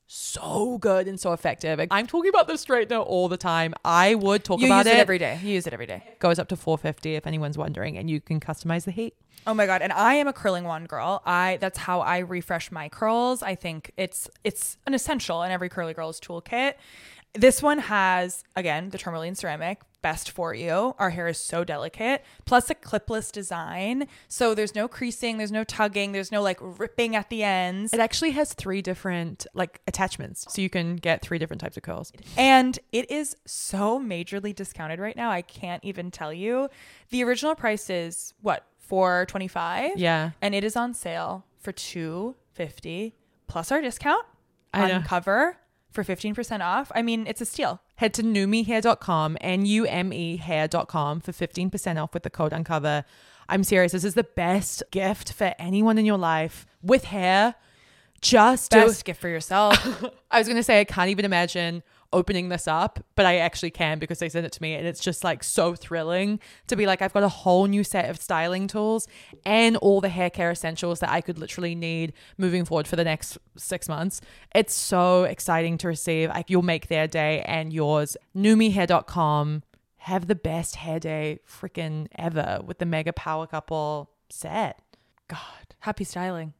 so good and so effective. I'm talking about the straightener all the time. I would talk You about use it it. every day. You use it every day. Goes up to $450 if anyone's wondering, and you can customize the heat. Oh my God. And I am a curling wand girl. That's how I refresh my curls. I think it's an essential in every curly girl's toolkit. This one has, again, the tourmaline ceramic, best for you. Our hair is so delicate, plus a clipless design. So there's no creasing, there's no tugging, there's no like ripping at the ends. It actually has 3 different like attachments, so you can get 3 different types of curls. And it is so majorly discounted right now. I can't even tell you. The original price is what? $425. Yeah. And it is on sale for $250 plus our discount I know. on cover for 15% off. I mean, it's a steal. Head to numehair.com, NUME hair.com for 15% off with the code UNCOVER. I'm serious. This is the best gift for anyone in your life with hair. Just Best gift for yourself. I was going to say, I can't even imagine opening this up, but I actually can because they sent it to me, and it's just like so thrilling to be like, I've got a whole new set of styling tools and all the hair care essentials that I could literally need moving forward for the next 6 months. It's so exciting to receive. Like, you'll make their day and yours. numehair.com. Have the best hair day freaking ever with the Mega Power Couple set. God, Happy styling.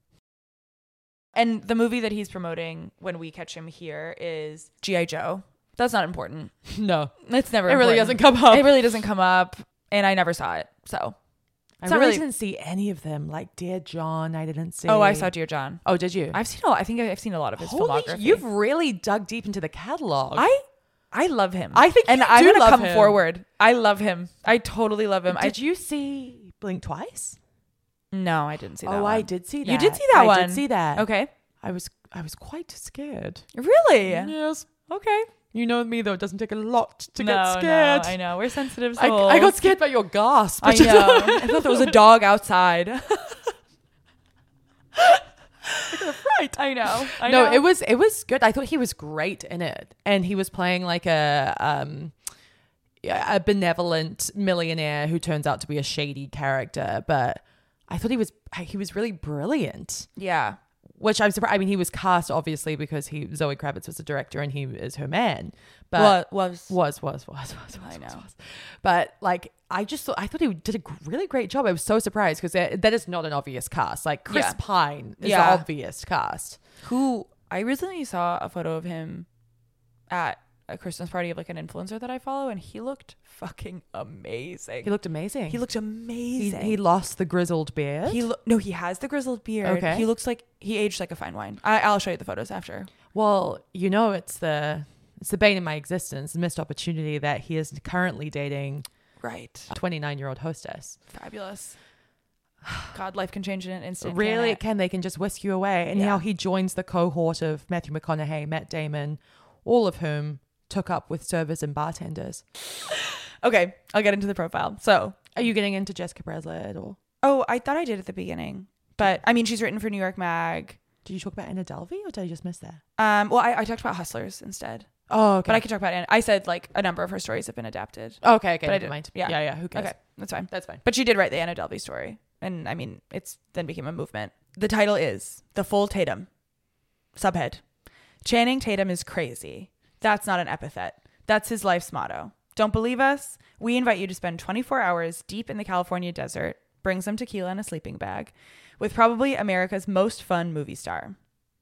And the movie that he's promoting when we catch him here is G.I. Joe. That's not important. no, It's never it really important. doesn't come up. It really doesn't come up. And I never saw it. So I it's not really really- didn't see any of them. Like Dear John, I didn't see. Oh, I saw Dear John. Oh, did you? I think I've seen a lot of his Holy, filmography. you've really dug deep into the catalog. I love him. I think and you I'm do gonna love come him. forward. I love him. I totally love him. Did you see Blink Twice? No, I didn't see that. Oh, one. I did see that. You did see that one. I did see that. Okay. I was quite scared. Really? Yes. Okay. You know me though, it doesn't take a lot to No, get scared. No, I know. We're sensitive souls. I got scared by your gasp. I know. I thought there was a dog outside. Right. I know. No, it was good. I thought he was great in it, and he was playing like a benevolent millionaire who turns out to be a shady character. But I thought he was really brilliant. Yeah. Which I'm surprised. I mean, he was cast obviously because Zoe Kravitz was the director and he is her man. But was. I know. But like, I thought he did a really great job. I was so surprised because that is not an obvious cast. Like Chris Yeah. Pine is Yeah. the obvious cast. Who I recently saw a photo of him at a Christmas party of like an influencer that I follow, and he looked fucking amazing. He looked amazing. He looked amazing. He lost the grizzled beard. No, he has the grizzled beard. Okay. He looks like he aged like a fine wine. I'll show you the photos after. Well, you know, it's the bane of my existence, the missed opportunity that he is currently dating Right. a 29-year-old hostess. Fabulous. God, life can change in an instant. Really, can't they can just whisk you away. And Yeah. how he joins the cohort of Matthew McConaughey, Matt Damon, all of whom took up with servers and bartenders. Okay, I'll get into the profile. So, Are you getting into Jessica Braslett or I thought I did at the beginning, but I mean, she's written for New York Mag. did you talk about Anna Delvey or did I just miss that? Well, I talked about Hustlers instead, Oh, okay. but I could talk about Anna. I said like a number of her stories have been adapted. Okay, but I never didn't- mind. yeah. Yeah, who cares? Okay, that's fine. That's fine. But she did write the Anna Delvey story, and I mean, it's then became a movement. The title is The Full Tatum. Subhead: Channing Tatum is crazy. That's not an epithet. That's his life's motto. Don't believe us? We invite you to spend 24 hours deep in the California desert, bring some tequila and a sleeping bag, with probably America's most fun movie star.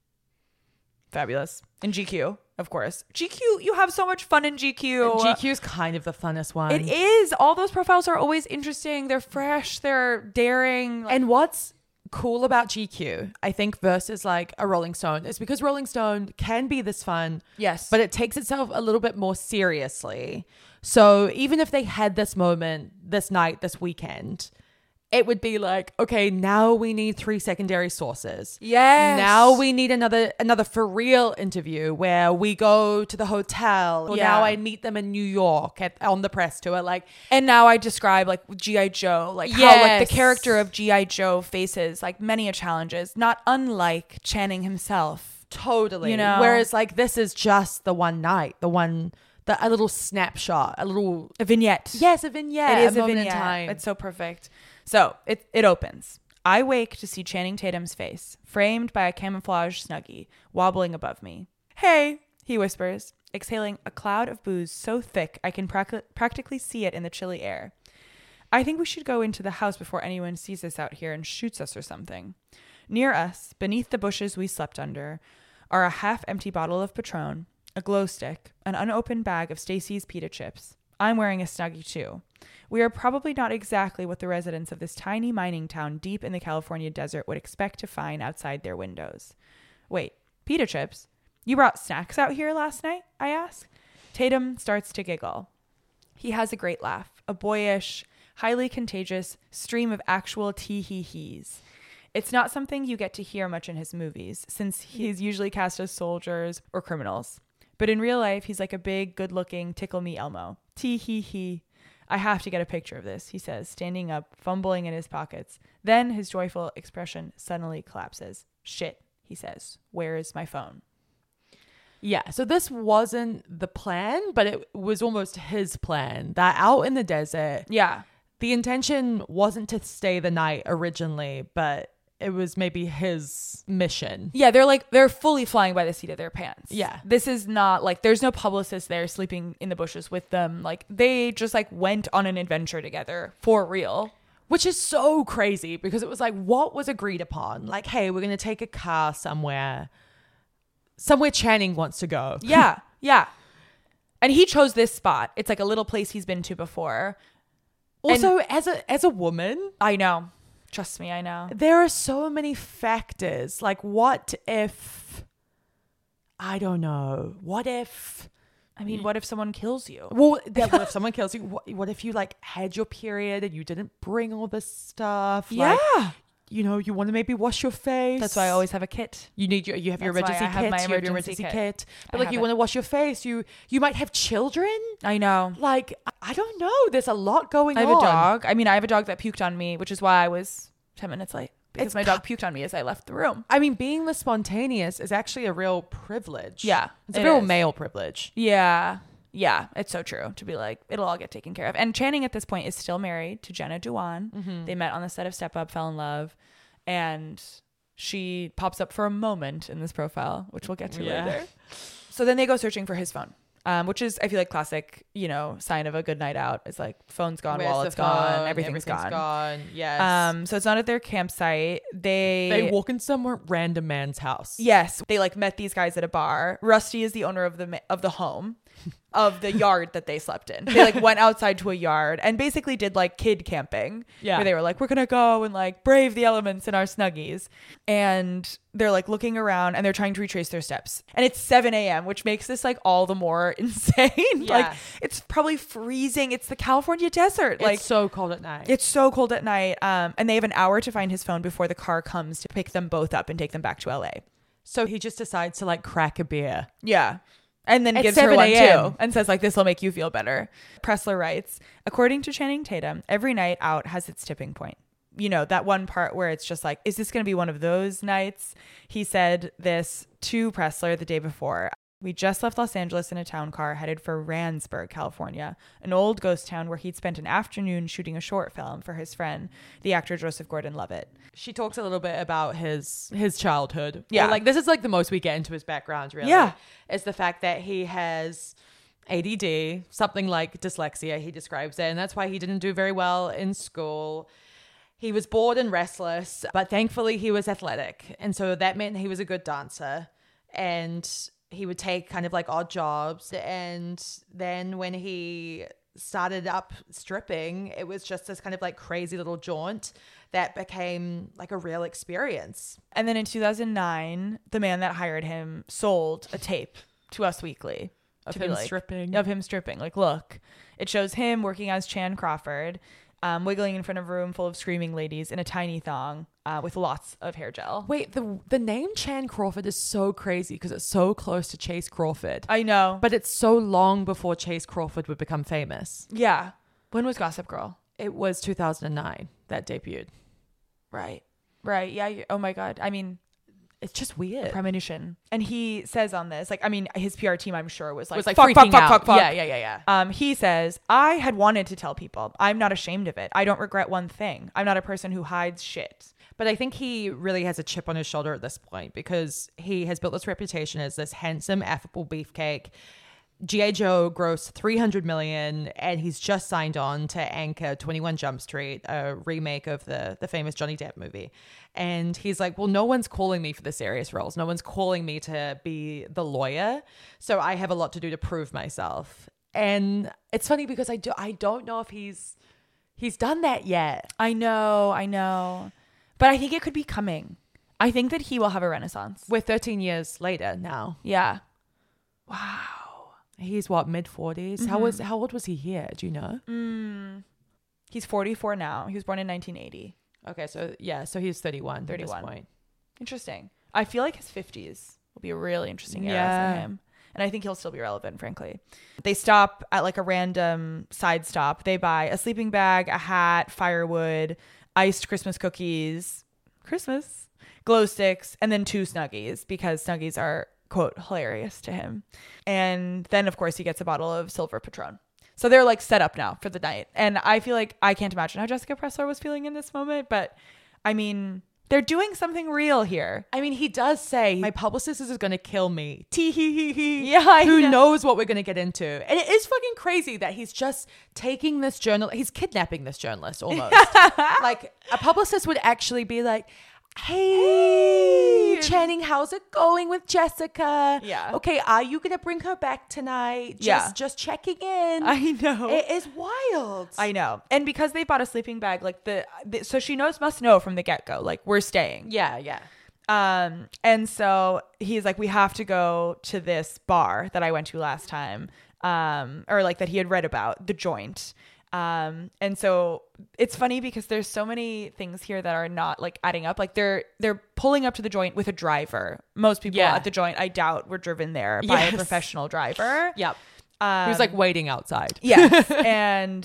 Fabulous. In GQ, of course. GQ, you have so much fun in GQ. GQ's kind of the funnest one. It is. All those profiles are always interesting. They're fresh. They're daring. And what's cool about GQ, I think, versus like a Rolling Stone, is because Rolling Stone can be this fun, Yes. but it takes itself a little bit more seriously. So even if they had this moment, this night, this weekend, it would be like, okay, now we need 3 secondary sources. Yes. Now we need another for real interview where we go to the hotel. Or Yeah. now I meet them in New York on the press tour. Like, And now I describe like G.I. Joe, like how like Yes. the character of G.I. Joe faces like many challenges, not unlike Channing himself. totally. You know? Whereas like this is just the one night, a little snapshot, a little, A vignette. yes, a vignette. It is a moment in vignette. time. It's so perfect. So it opens. I wake to see Channing Tatum's face, framed by a camouflage Snuggie, wobbling above me. Hey, he whispers, exhaling a cloud of booze so thick I can practically see it in the chilly air. I think we should go into the house before anyone sees us out here and shoots us or something. Near us, beneath the bushes we slept under, are a half-empty bottle of Patron, a glow stick, an unopened bag of Stacy's pita chips. I'm wearing a Snuggie too. We are probably not exactly what the residents of this tiny mining town deep in the California desert would expect to find outside their windows. Wait, pita chips? You brought snacks out here last night? I ask. Tatum starts to giggle. He has a great laugh, a boyish, highly contagious stream of actual tee-hee-hees. It's not something you get to hear much in his movies, since he's usually cast as soldiers or criminals. But in real life, he's like a big, good-looking, tickle-me Elmo. Tee-hee-hee. I have to get a picture of this, he says, standing up, fumbling in his pockets. Then his joyful expression suddenly collapses. Shit, he says. Where is my phone? Yeah, so this wasn't the plan, but it was almost his plan. That out in the desert, Yeah. the intention wasn't to stay the night originally, but it was maybe his mission. Yeah, they're fully flying by the seat of their pants. Yeah. This is not like there's no publicist there sleeping in the bushes with them. Like they just like went on an adventure together for real. Which is so crazy because it was like, what was agreed upon? Like, hey, we're going to take a car somewhere Channing wants to go. Yeah. Yeah. And he chose this spot. It's like a little place he's been to before. Also, as a woman, I know. Trust me, I know. there are so many factors. Like, what if, I don't know, what if, I mean, what if someone kills you? what if someone kills you? What if you like had your period and you didn't bring all this stuff? Yeah. Like, you want to maybe wash your face. That's why I always have a kit. You have your That's why emergency I have kit. my You have your emergency emergency kit. kit. But I like, have you it. want to wash your face. You might have children. I know. Like, I don't know. There's a lot going I on. have a dog. I mean, I have a dog that puked on me, which is why I was 10 minutes late. Because It's my dog puked on me as I left the room. I mean, being the spontaneous is actually a real privilege. Yeah, It's a it real is. male privilege. Yeah. Yeah, it's so true to be like, it'll all get taken care of. And Channing at this point is still married to Jenna Dewan. Mm-hmm. They met on the set of Step Up, fell in love. And she pops up for a moment in this profile, which we'll get to later. So then they go searching for his phone, which is, I feel like, classic, sign of a good night out. It's like, phone's gone, Where's wallet's the phone? gone, everything's gone. Yes. So it's not at their campsite. They walk in some random man's house. Yes, they like met these guys at a bar. Rusty is the owner of the home, of the yard that they slept in. They like went outside to a yard and basically did like kid camping. Yeah. Where they were like, we're gonna go and like brave the elements in our Snuggies. And they're like looking around and they're trying to retrace their steps. And it's 7 a.m., which makes this like all the more insane. Yeah. Like it's probably freezing. It's the California desert. Like It's so cold at night. it's so cold at night. And they have an hour to find his phone before the car comes to pick them both up and take them back to LA. So he just decides to like crack a beer. Yeah. And then At gives her 7 one a.m. too and says like, this will make you feel better. Pressler writes, according to Channing Tatum, every night out has its tipping point. That one part where it's just like, is this going to be one of those nights? He said this to Pressler the day before. We just left Los Angeles in a town car headed for Randsburg, California, an old ghost town where he'd spent an afternoon shooting a short film for his friend, the actor Joseph Gordon-Levitt. She talks a little bit about his childhood. Yeah. Or, like this is like the most we get into his background, really. Yeah. Is the fact that he has ADD, something like dyslexia, he describes it. And that's why he didn't do very well in school. He was bored and restless, but thankfully he was athletic. And so that meant he was a good dancer. And he would take kind of like odd jobs. And then when he started up stripping, it was just this kind of like crazy little jaunt that became like a real experience. And then in 2009, the man that hired him sold a tape to Us Weekly. Of to be him like- stripping. Of him stripping. Like, look, it shows him working as Chan Crawford, wiggling in front of a room full of screaming ladies in a tiny thong with lots of hair gel. Wait, the name Chan Crawford is so crazy because it's so close to Chase Crawford. I know. But it's so long before Chase Crawford would become famous. Yeah. When was Gossip Girl? It was 2009 that debuted. Right. Right. Yeah. Oh my God. I mean, It's just weird. premonition. And he says on this, like, I mean, his PR team, I'm sure, was like, fuck, freaking fuck, out. fuck, fuck, fuck. Yeah. He says, I had wanted to tell people. I'm not ashamed of it. I don't regret one thing. I'm not a person who hides shit. But I think he really has a chip on his shoulder at this point because he has built this reputation as this handsome, affable beefcake. G.I. Joe grossed $300 million, and he's just signed on to anchor 21 Jump Street, a remake of the famous Johnny Depp movie. And he's like, well, no one's calling me for the serious roles. No one's calling me to be the lawyer. So I have a lot to do to prove myself. And it's funny because I don't know if he's done that yet. I know. But I think it could be coming. I think that he will have a renaissance. We're 13 years later now. Yeah. Wow. He's what, mid-40s? How old was he here? Do you know? He's 44 now. He was born in 1980. Okay, so he's 31 at this point. Interesting. I feel like his 50s will be a really interesting era for him. And I think he'll still be relevant, frankly. They stop at like a random side stop. They buy a sleeping bag, a hat, firewood, iced Christmas cookies, glow sticks, and then 2 Snuggies because Snuggies are, quote, hilarious to him. And then, of course, he gets a bottle of Silver Patron. So they're like set up now for the night. And I feel like I can't imagine how Jessica Pressler was feeling in this moment. But I mean, they're doing something real here. I mean, he does say, my publicist is going to kill me. Tee-hee-hee-hee. Yeah, Who knows what we're going to get into. And it is fucking crazy that he's just taking this journalist. He's kidnapping this journalist almost. Like, a publicist would actually be like, hey, Channing, how's it going with Jessica? Yeah. Okay, are you going to bring her back tonight? Just checking in. I know. It is wild. I know. And because they bought a sleeping bag, like so she must know from the get-go, like, we're staying. Yeah. And so he's like, we have to go to this bar that I went to last time, or like that he had read about, The Joint. And so it's funny because there's so many things here that are not like adding up. Like they're pulling up to the Joint with a driver. Most people at the Joint, I doubt, were driven there by a professional driver. Yep. He was like waiting outside. Yes. and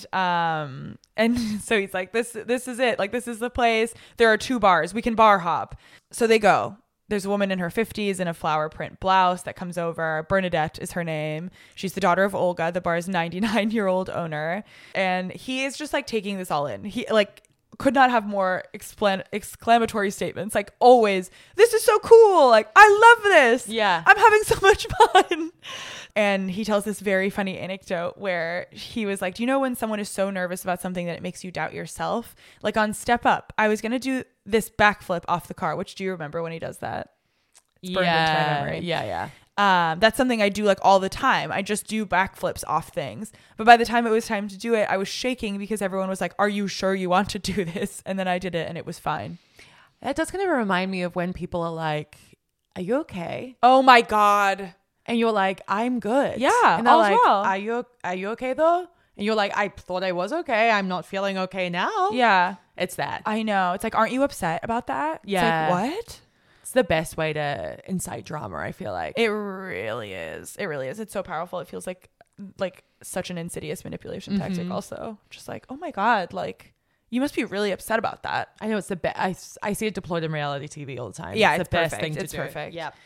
so he's like, this is it. Like, this is the place. There are 2 bars. We can bar hop. So they go. There's a woman in her 50s in a flower print blouse that comes over. Bernadette is her name. She's the daughter of Olga, the bar's 99-year-old owner. And he is just like taking this all in. He like could not have more exclamatory statements. Like, always, this is so cool. Like, I love this. Yeah. I'm having so much fun. And he tells this very funny anecdote where he was like, do you know when someone is so nervous about something that it makes you doubt yourself? Like on Step Up, I was going to do this backflip off the car, which do you remember when he does that? It's burned into my memory. Yeah. That's something I do like all the time. I just do backflips off things. But by the time it was time to do it, I was shaking because everyone was like, are you sure you want to do this? And then I did it and it was fine. That does kind of remind me of when people are like, are you okay? Oh my God. And you're like, I'm good. Yeah. And they're like, well. are you okay though? And you're like, I thought I was okay. I'm not feeling okay now. Yeah. It's that. I know. It's like, aren't you upset about that? Yeah. It's like, what? It's the best way to incite drama, I feel like. It really is. It really is. It's so powerful. It feels like such an insidious manipulation tactic also. Just like, oh my God, like, you must be really upset about that. I know it's the best. I see it deployed in reality TV all the time. Yeah, it's the best thing to do. It's perfect. Yeah.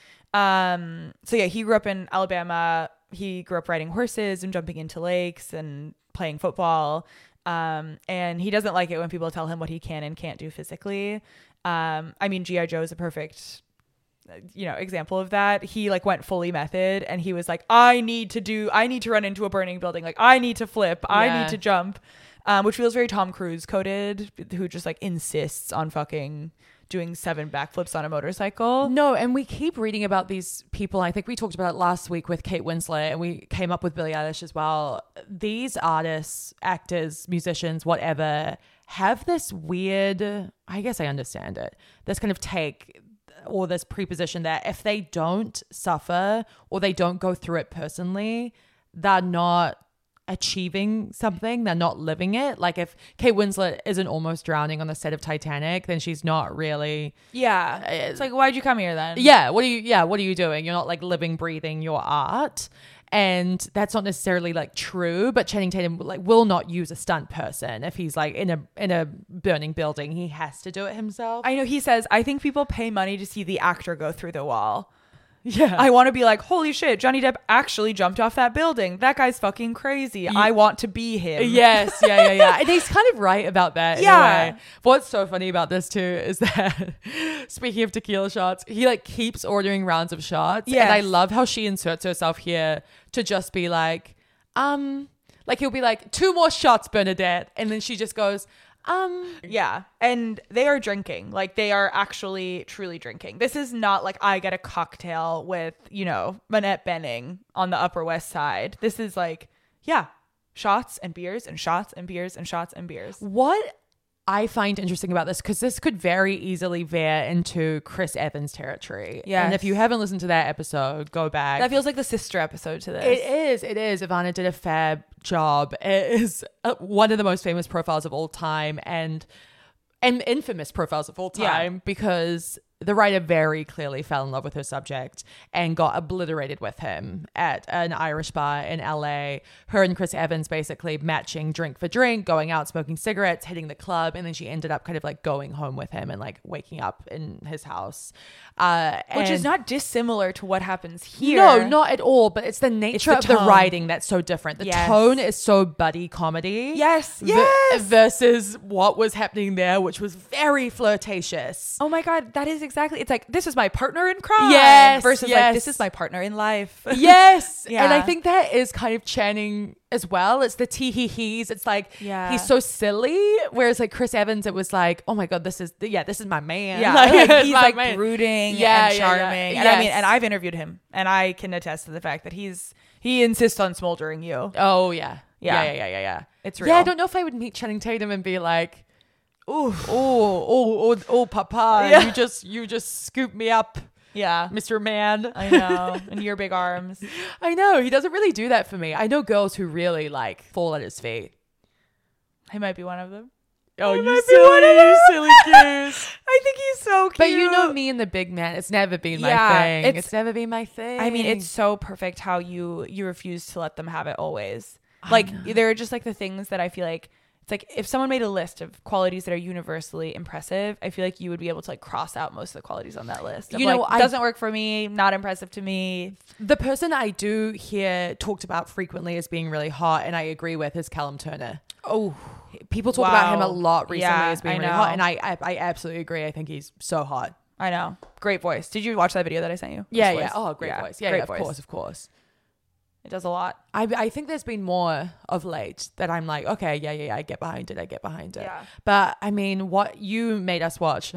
So yeah, he grew up in Alabama. He grew up riding horses and jumping into lakes and playing football. And he doesn't like it when people tell him what he can and can't do physically. I mean, G.I. Joe is a perfect, example of that. He like went fully method and he was like, I need to run into a burning building. Like, I need to flip. I need to jump. Which feels very Tom Cruise coded, who just like insists on fucking doing 7 backflips on a motorcycle. No, and we keep reading about these people. I think we talked about it last week with Kate Winslet, and we came up with Billie Eilish as well. These artists, actors, musicians, whatever, have this weird, I guess I understand it, this kind of take or this preposition that if they don't suffer or they don't go through it personally, they're not achieving something, they're not living it. Like if Kate Winslet isn't almost drowning on the set of Titanic, then she's not really. Yeah, it's like, why'd you come here then? Yeah, what are you doing? You're not like living, breathing your art. And that's not necessarily like true, but Channing Tatum like will not use a stunt person if he's like in a burning building. He has to do it himself. I know. He says, I think people pay money to see the actor go through the wall. Yeah. I want to be like, holy shit, Johnny Depp actually jumped off that building. That guy's fucking crazy. I want to be him. Yes, yeah. And he's kind of right about that. Yeah. In a way. What's so funny about this too is that speaking of tequila shots, he like keeps ordering rounds of shots. Yes. And I love how she inserts herself here to just be like he'll be like, 2 more shots, Bernadette. And then she just goes, Yeah. And they are drinking. Like, they are actually truly drinking. This is not like I get a cocktail with, you know, Manette Benning on the Upper West Side. This is like, yeah, shots and beers and shots and beers and shots and beers. what I find interesting about this, because this could very easily veer into Chris Evans territory. Yes. And if you haven't listened to that episode, go back. That feels like the sister episode to this. It is. Ivana did a fab job. It is one of the most famous profiles of all time and infamous profiles of all time because the writer very clearly fell in love with her subject and got obliterated with him at an Irish bar in LA. Her and Chris Evans basically matching drink for drink, going out, smoking cigarettes, hitting the club. And then she ended up kind of like going home with him and like waking up in his house. Which is not dissimilar to what happens here. No, not at all. But it's the nature the of the tone. writing that's so different. The Yes. tone is so buddy comedy. Yes. Yes. Versus what was happening there, which was very flirtatious. Oh my God, that is exactly. It's like, this is my partner in crime. Yes, Versus yes. like, this is my partner in life. Yes. Yeah. And I think that is kind of Channing as well. It's the tee-hee-hees. It's like, Yeah. he's so silly. Whereas like Chris Evans, it was like, oh my God, this is my man. Yeah, Like, like, it's he's my like man. brooding Yeah, and yeah, yeah. charming. And I mean, Yes. and I've interviewed him and I can attest to the fact that he insists on smoldering you. Oh yeah. Yeah. Yeah. It's real. Yeah, I don't know if I would meet Channing Tatum and be like, oh, papa, Yeah. you just scoop me up, Yeah. Mr. Man. I know. And your big arms. I know, he doesn't really do that for me. I know girls who really like fall at his feet. He might be one of them. Oh, might you be silly, one of you silly goose. I think he's so cute. But you know me and the big man. It's never been my Yeah, thing. It's never been my thing. I mean, it's so perfect how you refuse to let them have it always. Like, there are just like the things that I feel like, it's like if someone made a list of qualities that are universally impressive, I feel like you would be able to like cross out most of the qualities on that list. Of, You know, like, doesn't work for me, not impressive to me. the person I do hear talked about frequently as being really hot, and I agree with, is Callum Turner. Oh, People talk about him a Wow. lot recently Yeah, as being I really know. hot, and I absolutely agree. I think he's so hot. I know. Great voice. Did you watch that video that I sent you? Yeah, His yeah. voice. Oh, great voice. Yeah, great yeah, voice. of course. It does a lot. I think there's been more of late that I'm like, okay, yeah, I get behind it. Yeah. But I mean, what you made us watch,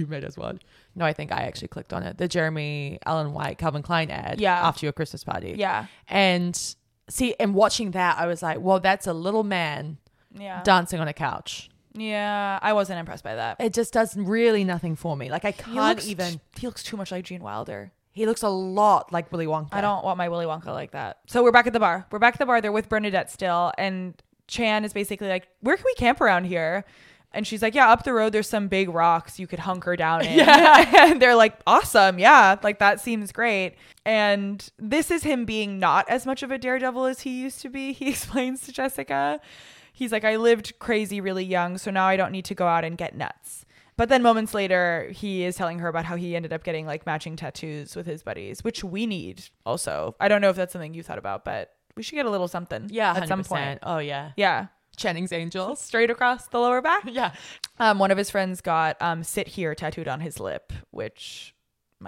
No, I think I actually clicked on it. The Jeremy Allen White, Calvin Klein ad after your Christmas party. Yeah. And see, and watching that, I was like, well, that's a little man Yeah. dancing on a couch. Yeah. I wasn't impressed by that. It just does really nothing for me. Like I can't even. He looks too much like Gene Wilder. He looks a lot like Willy Wonka. I don't want my Willy Wonka like that. So we're back at the bar. They're with Bernadette still. And Chan is basically like, where can we camp around here? And she's like, yeah, up the road, there's some big rocks you could hunker down in. Yeah. And they're like, awesome. Yeah. Like, that seems great. And this is him being not as much of a daredevil as he used to be. He explains to Jessica. He's like, I lived crazy really young, so now I don't need to go out and get nuts. But then moments later, he is telling her about how he ended up getting like matching tattoos with his buddies, which we need also. I don't know if that's something you thought about, but we should get a little something at some 100%. point. Oh yeah. Yeah. Channing's Angels. Straight across the lower back. Yeah. One of his friends got sit here tattooed on his lip, which my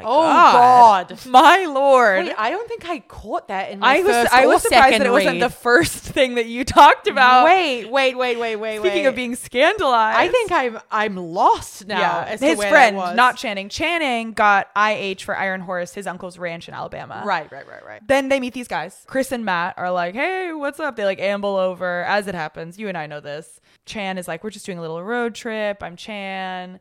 God. My Lord. Wait, I don't think I caught that in my I was first I or was surprised second that it wasn't read. the first thing that you talked about. Wait. Speaking of being scandalized. I think I'm lost now. As to his where friend, that was. not Channing. Channing got IH for Iron Horse, his uncle's ranch in Alabama. Right. Then they meet these guys. Chris and Matt are like, hey, what's up? They like amble over as it happens. You and I know this. Chan is like, we're just doing a little road trip. I'm Chan.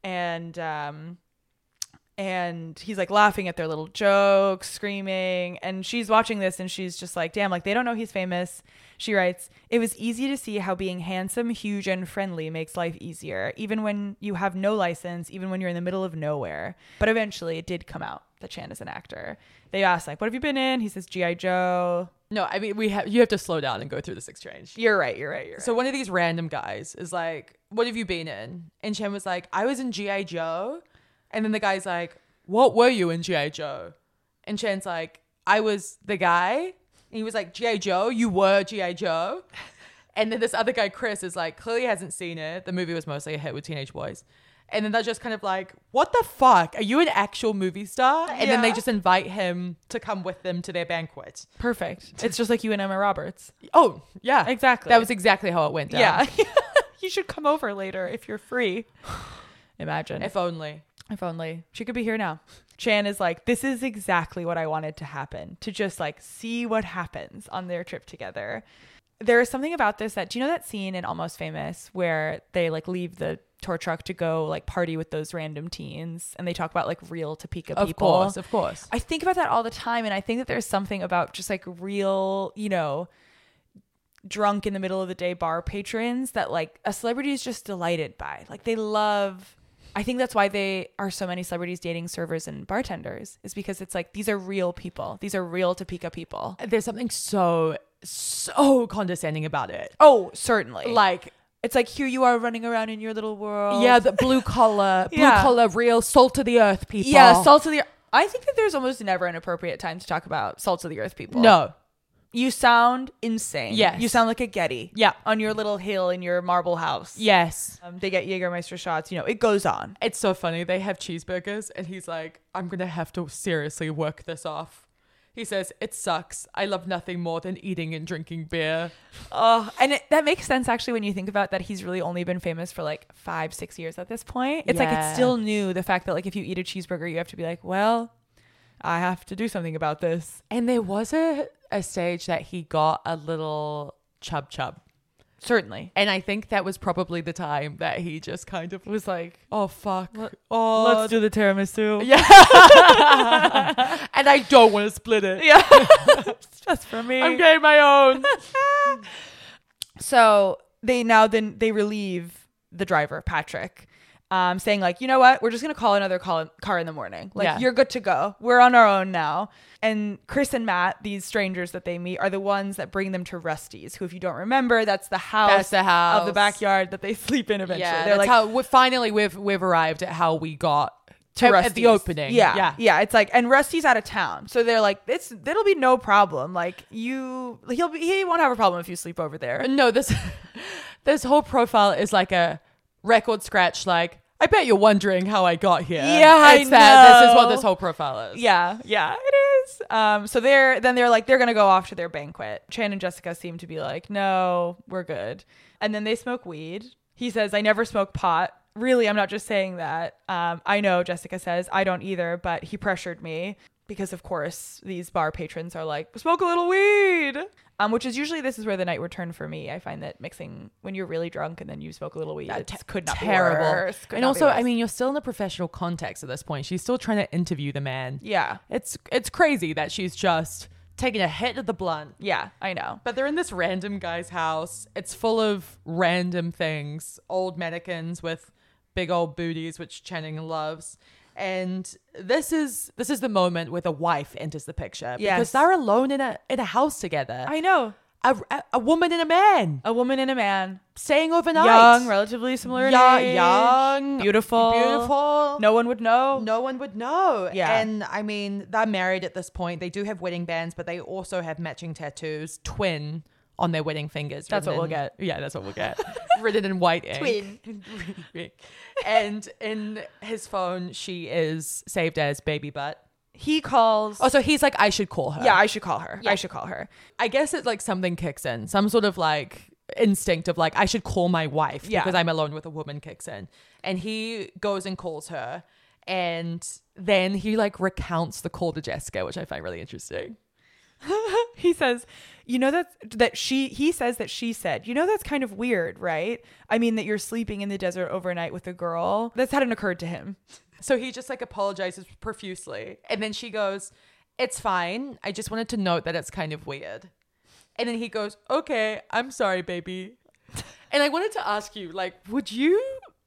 And he's like laughing at their little jokes, screaming. And she's watching this and she's just like, damn, like they don't know he's famous. She writes, it was easy to see how being handsome, huge, and friendly makes life easier, even when you have no license, even when you're in the middle of nowhere. But eventually it did come out that Chan is an actor. They asked, like, what have you been in? He says, G.I. Joe. No, I mean you have to slow down and go through this exchange. You're right. So one of these random guys is like, what have you been in? And Chen was like, I was in G.I. Joe. And then the guy's like, what were you in G.I. Joe? And Chan's like, I was the guy. And he was like, G.I. Joe, you were G.I. Joe. And then this other guy, Chris, is like, clearly hasn't seen it. The movie was mostly a hit with teenage boys. And then they're just kind of like, what the fuck? Are you an actual movie star? And then they just invite him to come with them to their banquet. Perfect. It's just like you and Emma Roberts. Oh, yeah. Exactly. That was exactly how it went down. Yeah. You should come over later if you're free. Imagine. If only. If only. She could be here now. Chan is like, this is exactly what I wanted to happen. To just like see what happens on their trip together. There is something about this that, do you know that scene in Almost Famous where they like leave the tour truck to go like party with those random teens and they talk about like real Topeka people? Of course. I think about that all the time, and I think that there's something about just like real, you know, drunk in the middle of the day bar patrons that like a celebrity is just delighted by. Like they love, I think that's why they are so many celebrities dating servers and bartenders, is because it's like, these are real people. These are real Topeka people. There's something so condescending about it. Oh, certainly. Like, it's like, here you are running around in your little world. yeah, the blue collar, real salt of the earth people. Yeah, salt of the earth. I think that there's almost never an appropriate time to talk about salt of the earth people. No. You sound insane. Yes. You sound like a Getty. Yeah. On your little hill in your marble house. Yes. They get Jägermeister shots. You know, it goes on. It's so funny. They have cheeseburgers and he's like, I'm going to have to seriously work this off. He says, it sucks. I love nothing more than eating and drinking beer. And that makes sense actually when you think about that. He's really only been famous for like 5-6 years at this point. It's like, it's still new. The fact that like if you eat a cheeseburger, you have to be like, well, I have to do something about this. And there was a stage that he got a little chub. Certainly. And I think that was probably the time that he just kind of was like, oh, fuck. Let's do the tiramisu. Yeah. And I don't want to split it. Yeah. It's just for me. I'm getting my own. So they relieve the driver, Patrick, saying like, you know what? We're just going to call another car in the morning. Like, you're good to go. We're on our own now. And Chris and Matt, these strangers that they meet, are the ones that bring them to Rusty's, who, if you don't remember, that's the house of the backyard that they sleep in eventually. Yeah, they're that's like, how we've arrived at how we got to Rusty's. At the opening. Yeah. It's like, and Rusty's out of town, so they're like, it'll be no problem. Like he won't have a problem if you sleep over there. No, this whole profile is like a record scratch. Like, I bet you're wondering how I got here. Yeah, This is what this whole profile is. Yeah, it is. So they're like, they're gonna go off to their banquet. Chan and Jessica seem to be like, no, we're good. And then they smoke weed. He says, I never smoke pot. Really, I'm not just saying that. I know, Jessica says, I don't either, but he pressured me. Because, of course, these bar patrons are like, smoke a little weed. Which is usually, this is where the night would turn for me. I find that mixing, when you're really drunk and then you smoke a little weed, it could not be worse. And also, I mean, you're still in a professional context at this point. She's still trying to interview the man. Yeah. It's crazy that she's just taking a hit of the blunt. Yeah, I know. But they're in this random guy's house. It's full of random things. Old mannequins with big old booties, which Channing loves. And this is the moment where the wife enters the picture. Yes. Because they're alone in a house together. I know. A woman and a man. A woman and a man. Staying overnight. Young, relatively similar in age. Young. Beautiful. No one would know. No one would know. Yeah. And I mean, they're married at this point. They do have wedding bands, but they also have matching tattoos. Twin on their wedding fingers. That's what we'll get. Yeah, that's what we'll get. Written in white ink. Twin. And in his phone, she is saved as Baby Butt. He calls. Oh, so he's like, I should call her. Yeah, I should call her. Yeah. I should call her. I guess it's like something kicks in. Some sort of like instinct of like, I should call my wife because I'm alone with a woman kicks in. And he goes and calls her. And then he like recounts the call to Jessica, which I find really interesting. He says, you know, he says that she said, you know, that's kind of weird, right? I mean, that you're sleeping in the desert overnight with a girl. That hadn't occurred to him. So he just like apologizes profusely. And then she goes, it's fine. I just wanted to note that it's kind of weird. And then he goes, okay, I'm sorry, baby. And I wanted to ask you, like, would you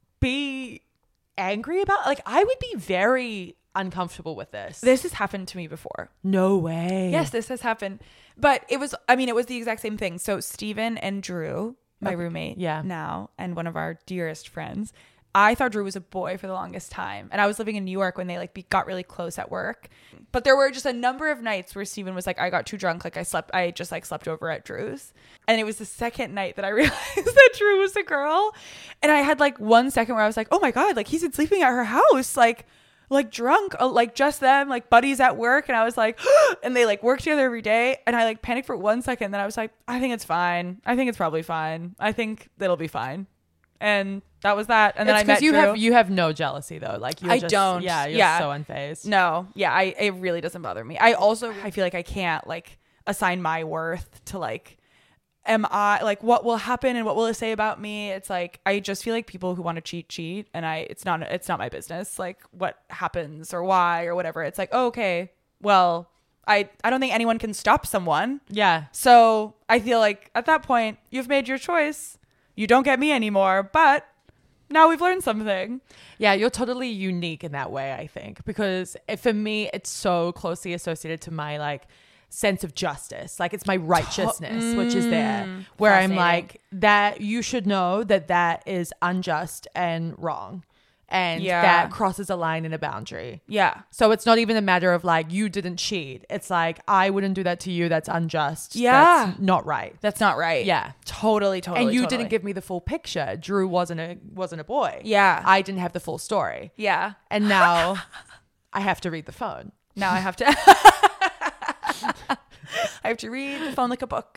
be angry about, like, I would be very uncomfortable with this. This has happened to me before. No way. Yes, this has happened. But it was the exact same thing. So Steven and Drew, my roommate now, and one of our dearest friends, I thought Drew was a boy for the longest time. And I was living in New York when they like got really close at work. But there were just a number of nights where Steven was like, I got too drunk. Like I just like slept over at Drew's. And it was the second night that I realized that Drew was a girl. And I had like 1 second where I was like, oh my God, like he's been sleeping at her house. Like drunk, like just them, like buddies at work. And I was like, and they like work together every day. And I like panicked for 1 second. Then I was like, I think it's fine. I think it's probably fine. I think it'll be fine. And that was that. And then I met Drew. You have no jealousy though. Like you're don't. Yeah, you're so unfazed. No. Yeah. It really doesn't bother me. I feel like I can't like assign my worth to like, am I like what will happen and what will it say about me? It's like, I just feel like people who want to cheat. And it's not my business. Like what happens or why or whatever. It's like, oh, okay, well, I don't think anyone can stop someone. Yeah. So I feel like at that point you've made your choice. You don't get me anymore, but now we've learned something. Yeah, you're totally unique in that way, I think, because for me, it's so closely associated to my like sense of justice. Like it's my righteousness, which is there, where I'm like, that you should know that is unjust and wrong. And that crosses a line and a boundary. Yeah. So it's not even a matter of like, you didn't cheat. It's like, I wouldn't do that to you. That's unjust. Yeah. That's not right. That's not right. Yeah. Totally. And you didn't give me the full picture. Drew wasn't a boy. Yeah. I didn't have the full story. Yeah. And now I have to read the phone. Now I have to I have to read the phone like a book.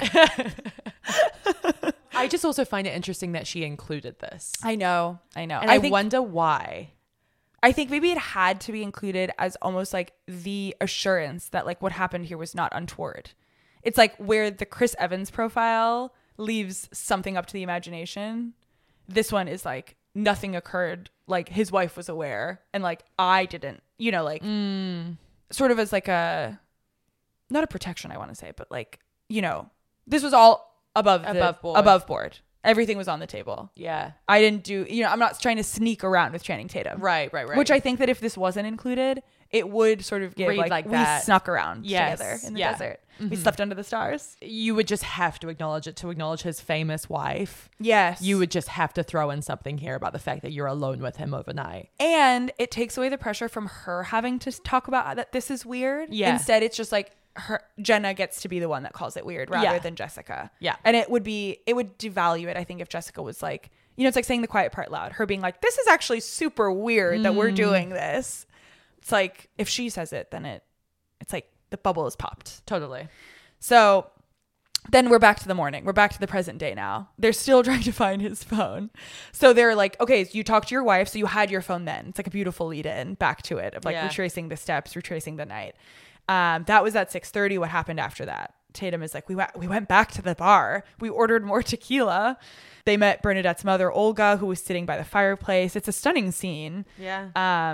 I just also find it interesting that she included this. I know. And I wonder why. I think maybe it had to be included as almost like the assurance that like what happened here was not untoward. It's like where the Chris Evans profile leaves something up to the imagination. This one is like nothing occurred. Like his wife was aware and like I didn't, like sort of as like not a protection, I want to say, but like, this was all above board. Everything was on the table. Yeah. I didn't do, I'm not trying to sneak around with Channing Tatum. Right. Which I think that if this wasn't included, it would sort of give like we that. Snuck around together in the desert. Mm-hmm. We slept under the stars. You would just have to acknowledge it to acknowledge his famous wife. Yes. You would just have to throw in something here about the fact that you're alone with him overnight. And it takes away the pressure from her having to talk about that this is weird. Yeah. Instead, it's just like Jenna gets to be the one that calls it weird rather than Jessica. Yeah. And it would devalue it, I think, if Jessica was like, it's like saying the quiet part loud. Her being like, this is actually super weird that we're doing this. It's like, if she says it, then it's like the bubble is popped. Totally. So then we're back to the morning. We're back to the present day now. They're still trying to find his phone. So they're like, okay, so you talked to your wife, so you had your phone then. It's like a beautiful lead in back to it of like retracing the steps, retracing the night. That was at 6:30. What happened after that? Tatum is like, we went back to the bar. We ordered more tequila. They met Bernadette's mother, Olga, who was sitting by the fireplace. It's a stunning scene. Yeah.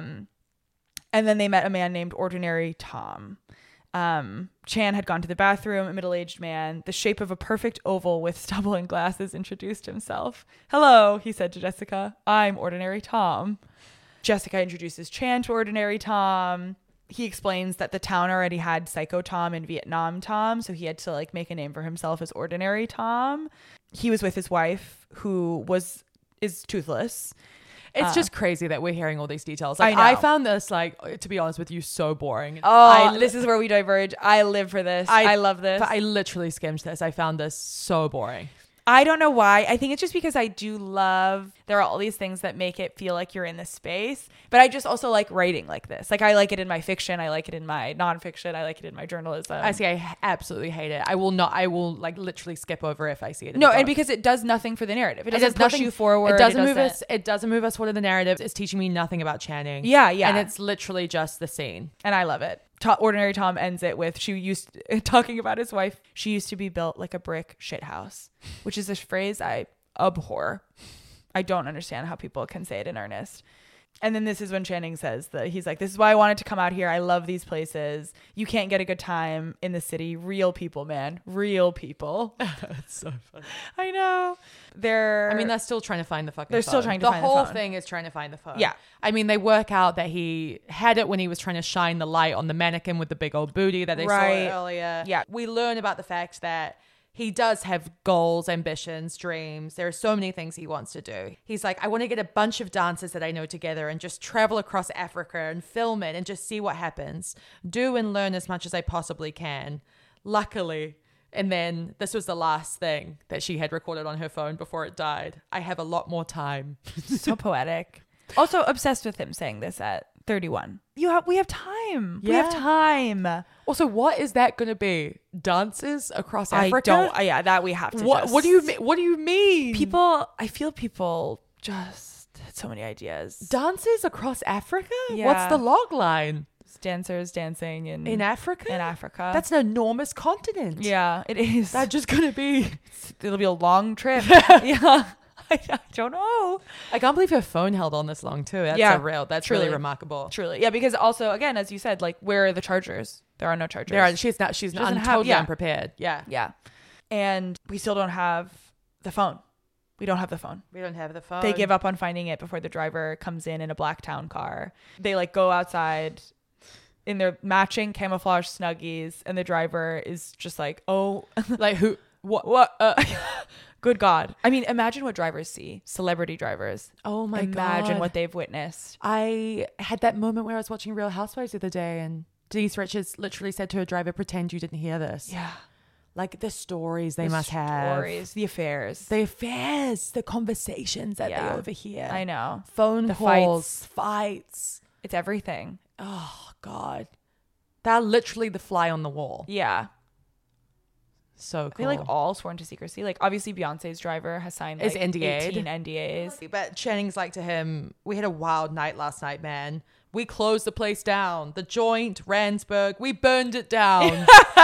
And then they met a man named Ordinary Tom. Chan had gone to the bathroom. A middle-aged man, the shape of a perfect oval with stubble and glasses, introduced himself. Hello, he said to Jessica. I'm Ordinary Tom. Jessica introduces Chan to Ordinary Tom. He explains that the town already had Psycho Tom and Vietnam Tom, so he had to like make a name for himself as Ordinary Tom. He was with his wife, who is toothless. It's just crazy that we're hearing all these details. Like, I found this, like, to be honest with you, so boring. This is where we diverge. I live for this. I love this. But I literally skimmed this. I found this so boring. I don't know why. I think it's just because I do love, there are all these things that make it feel like you're in this space, but I just also like writing like this. Like I like it in my fiction. I like it in my nonfiction. I like it in my journalism. I see. I absolutely hate it. I will like literally skip over if I see it. No, and because it does nothing for the narrative. It doesn't push you forward. It doesn't move us forward in the narrative. It's teaching me nothing about Channing. Yeah. And it's literally just the scene. And I love it. Ordinary Tom ends it with talking about his wife. She used to be built like a brick shithouse, which is a phrase I abhor. I don't understand how people can say it in earnest. And then this is when Channing says that he's like, this is why I wanted to come out here. I love these places. You can't get a good time in the city. Real people, man. Real people. It's so funny. I know. They're still trying to find the fucking phone. They're still trying to find the phone. The whole thing is trying to find the phone. Yeah. I mean, they work out that he had it when he was trying to shine the light on the mannequin with the big old booty that they saw earlier. Yeah. We learn about the fact that he does have goals, ambitions, dreams. There are so many things he wants to do. He's like, I want to get a bunch of dancers that I know together and just travel across Africa and film it and just see what happens. Do and learn as much as I possibly can. Luckily. And then this was the last thing that she had recorded on her phone before it died. I have a lot more time. So poetic. Also obsessed with him saying this at 31. We have time. We Yeah. have time. Also, what is that going to be? Dances across Africa? That we have to What do you mean? What do you mean? I feel people just had so many ideas. Dances across Africa? Yeah. What's the log line? Dancers dancing In Africa? In Africa. That's an enormous continent. yeah, it is. That's just going to be... It'll be a long trip. yeah. I don't know. I can't believe her phone held on this long too. That's That's truly. really remarkable. Truly. Yeah, because also, again, as you said, like, where are the chargers? There are no chargers. She's doesn't have- totally yeah. unprepared. Yeah. Yeah. And we still don't have the phone. We don't have the phone. We don't have the phone. They give up on finding it before the driver comes in a black town car. They like go outside in their matching camouflage Snuggies, and the driver is just like, oh, Like who? what? Good God. I mean, imagine what drivers see. Celebrity drivers. Oh my God. Imagine what they've witnessed. I had that moment where I was watching Real Housewives the other day and Denise Richards literally said to her driver, pretend you didn't hear this. Yeah. Like the stories they The must have. stories, the affairs. The affairs, the conversations that Yeah. they overhear. I know. Phone The calls, fights. It's everything. Oh God. They're literally the fly on the wall. Yeah. So Are cool. they like all sworn to secrecy? Like obviously Beyonce's driver has signed like Is NDA'd. 18 NDAs. But Channing's like to him, we had a wild night last night, man. We closed the place down. The Joint, Randsburg, we burned it down.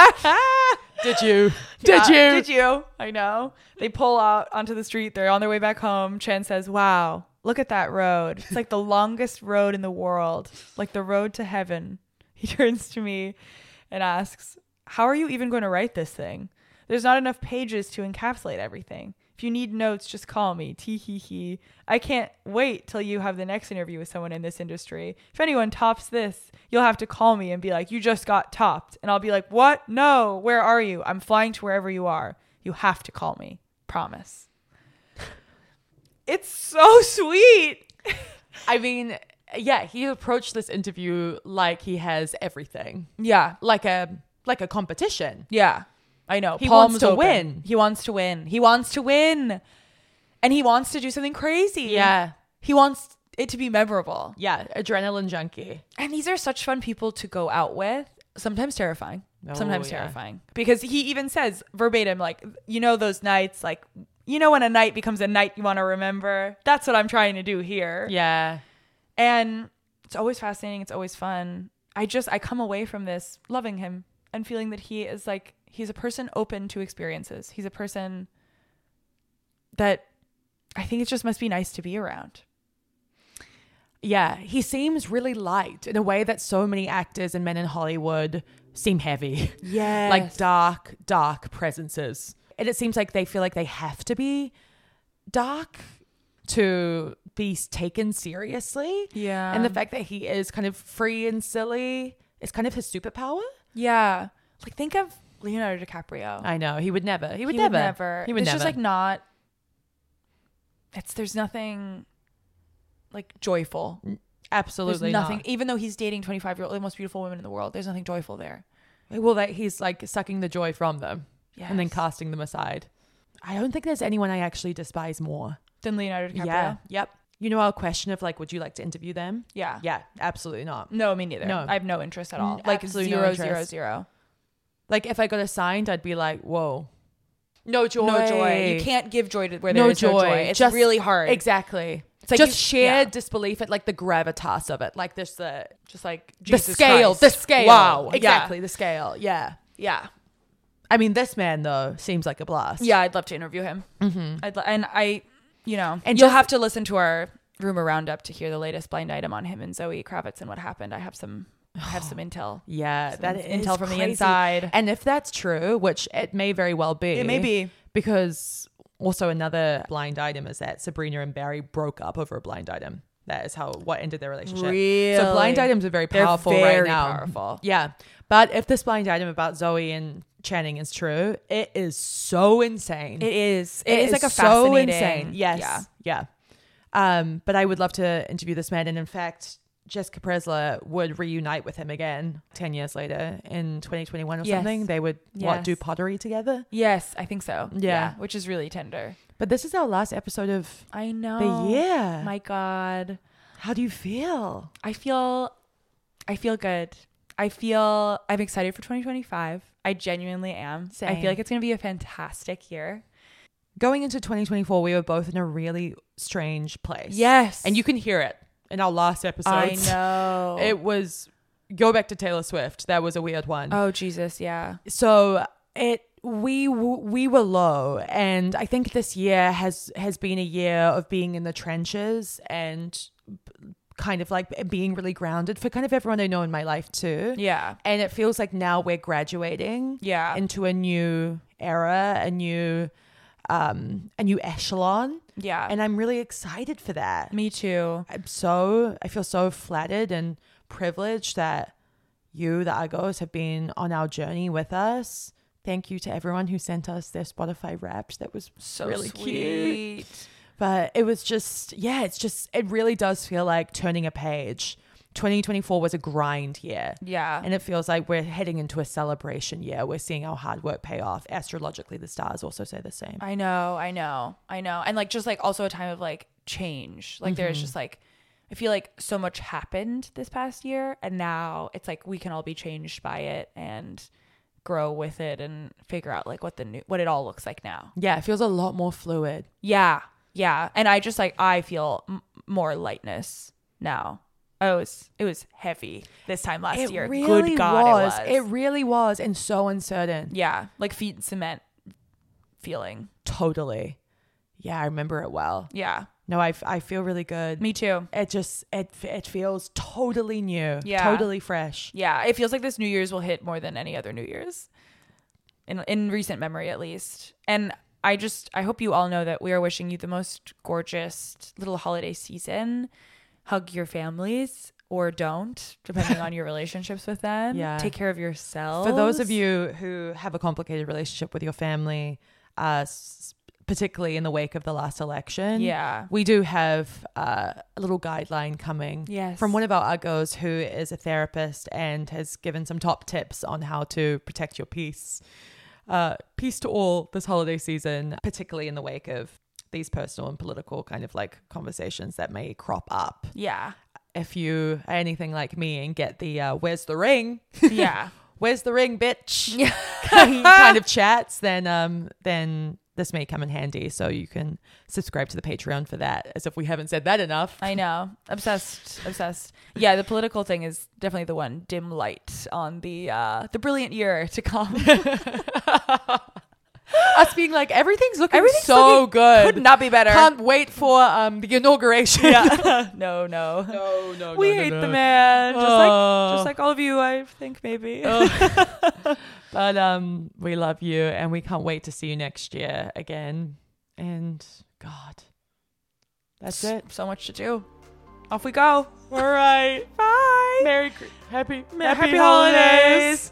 Did you? Did Yeah, you? Did you? I know. They pull out onto the street. They're on their way back home. Chen says, wow, look at that road. It's like the longest road in the world, like the road to heaven. He turns to me and asks, how are you even going to write this thing? There's not enough pages to encapsulate everything. If you need notes, just call me. Tee hee hee. I can't wait till you have the next interview with someone in this industry. If anyone tops this, you'll have to call me and be like, you just got topped. And I'll be like, what? No, where are you? I'm flying to wherever you are. You have to call me. Promise. It's so sweet. I mean, yeah, he approached this interview like he has everything. Yeah. Like a competition. Yeah. I know. He Palms wants to open. win. He wants to win. He wants to win. And he wants to do something crazy. Yeah. He wants it to be memorable. Yeah. Adrenaline junkie. And these are such fun people to go out with. Sometimes terrifying. Sometimes yeah. terrifying. Because he even says verbatim, like, you know, those nights, like, you know, when a night becomes a night you want to remember. That's what I'm trying to do here. Yeah. And it's always fascinating. It's always fun. I come away from this loving him and feeling that he is like, he's a person open to experiences. He's a person that I think it just must be nice to be around. Yeah, he seems really light in a way that so many actors and men in Hollywood seem heavy. Yeah. Like dark presences. And it seems like they feel like they have to be dark to be taken seriously. Yeah. And the fact that he is kind of free and silly is kind of his superpower. Yeah. Like think of Leonardo DiCaprio. I know. He would never. He would never. He would it's never. just like not. There's nothing like joyful. Absolutely There's nothing. not. Even though he's dating 25-year-old, the most beautiful women in the world, there's nothing joyful there. Well, that he's like sucking the joy from them and then Yes. casting them aside. I don't think there's anyone I actually despise more. Then Leonardo DiCaprio. Yeah. Yep. You know our question of like, would you like to interview them? Yeah. Yeah, absolutely not. No, me neither. No. I have no interest at all. Like Absolutely no 0, interest. 0, 0. Like if I got assigned, I'd be like, whoa. No joy. No joy. You can't give joy to where No there is no joy. joy. It's Just- really hard. Exactly. It's like just you- sheer yeah. disbelief at like the gravitas of it. Like there's Just like the Jesus scale. Christ. The scale. Wow. Exactly. The scale. Yeah. Yeah. I mean, this man though seems like a blast. Yeah, I'd love to interview him. Mm-hmm. And I, you know, And you'll just- have to listen to our rumor roundup to hear the latest blind item on him and Zoe Kravitz and what happened. I have some intel. Yeah. Some That is intel from the crazy. inside. And if that's true, which it may very well be. It may be. Because also another blind item is that Sabrina and Barry broke up over a blind item. That is what ended their relationship. Really? So blind items are very They're powerful very right now. powerful. Yeah. But if this blind item about Zoe and Channing is true, it is so insane. It is. It is like a so fascinating. insane. Yes. Yeah. But I would love to interview this man. And in fact, Jessica Presler would reunite with him again 10 years later in 2021 or Yes. something. They would do pottery together. Yes, I think so. Yeah. Which is really tender. But this is our last episode of I know. the year. My God. How do you feel? I feel good. I'm excited for 2025. I genuinely am. I Same. feel like it's going to be a fantastic year. Going into 2024, we were both in a really strange place. Yes. And you can hear it in our last episode. I know. It was, go back to Taylor Swift. That was a weird one. Oh, Jesus. Yeah. So we were low, and I think this year has been a year of being in the trenches and kind of like being really grounded for kind of everyone I know in my life too. Yeah. And it feels like now we're graduating into a new era, a new echelon. Yeah. And I'm really excited for that. Me too. I feel so flattered and privileged that you, the Argos, have been on our journey with us. Thank you to everyone who sent us their Spotify Wrapped. That was So really sweet. cute. But it was just, it really does feel like turning a page. 2024 was a grind year. Yeah. And it feels like we're heading into a celebration year. We're seeing our hard work pay off. Astrologically, the stars also say the same. I know. And like, just like also a time of like change. Like there's just like, I feel like so much happened this past year, and now it's like we can all be changed by it and grow with it and figure out like what it all looks like now. Yeah, it feels a lot more fluid. Yeah. And I just like, I feel more lightness now. It was heavy this time last year. Really Good God, It really was, and so uncertain. Yeah, like feet in cement feeling. Totally. Yeah, I remember it well. Yeah. No, I feel really good. Me too. It feels totally new. Yeah. Totally fresh. Yeah, it feels like this New Year's will hit more than any other New Year's in recent memory, at least. And I hope you all know that we are wishing you the most gorgeous little holiday season. Hug your families or don't, depending on your relationships with them. Yeah. Take care of yourselves. For those of you who have a complicated relationship with your family, particularly in the wake of the last election, we do have a little guideline coming from one of our Argos who is a therapist and has given some top tips on how to protect your peace. Peace to all this holiday season, particularly in the wake of these personal and political kind of like conversations that may crop up. Yeah. If you are anything like me and get the where's the ring? Yeah. Where's the ring, bitch? kind of chats, then this may come in handy. So you can subscribe to the Patreon for that, as if we haven't said that enough. I know. Obsessed. Yeah, the political thing is definitely the one dim light on the brilliant year to come. Us being like, everything's looking good. Could not be better. Can't wait for the inauguration. Yeah. No. We hate the man. Just like all of you, I think maybe. But we love you, and we can't wait to see you next year again. And God, that's it. So much to do. Off we go. All right. Bye. Happy holidays.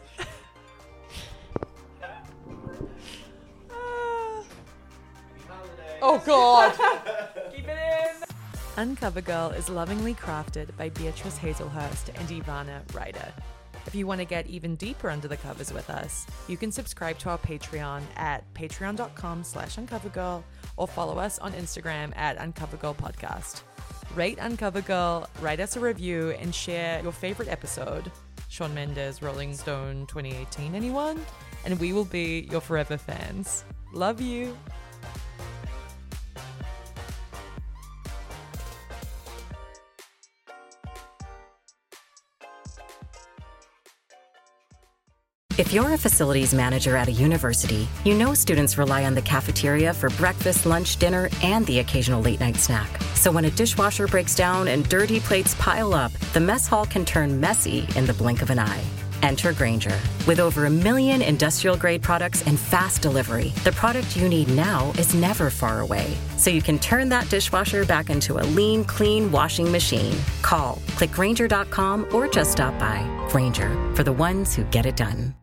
Oh God. Keep it in. Uncover Girl is lovingly crafted by Beatrice Hazelhurst and Ivana Ryder. If you want to get even deeper under the covers with us, you can subscribe to our Patreon at patreon.com/uncovergirl or follow us on Instagram at uncovergirlpodcast. Rate Uncover Girl, write us a review, and share your favorite episode. Shawn Mendes, Rolling Stone 2018, anyone? And we will be your forever fans. Love you. If you're a facilities manager at a university, you know students rely on the cafeteria for breakfast, lunch, dinner, and the occasional late-night snack. So when a dishwasher breaks down and dirty plates pile up, the mess hall can turn messy in the blink of an eye. Enter Grainger. With over 1 million industrial-grade products and fast delivery, the product you need now is never far away. So you can turn that dishwasher back into a lean, clean washing machine. Call, click Grainger.com, or just stop by. Grainger, for the ones who get it done.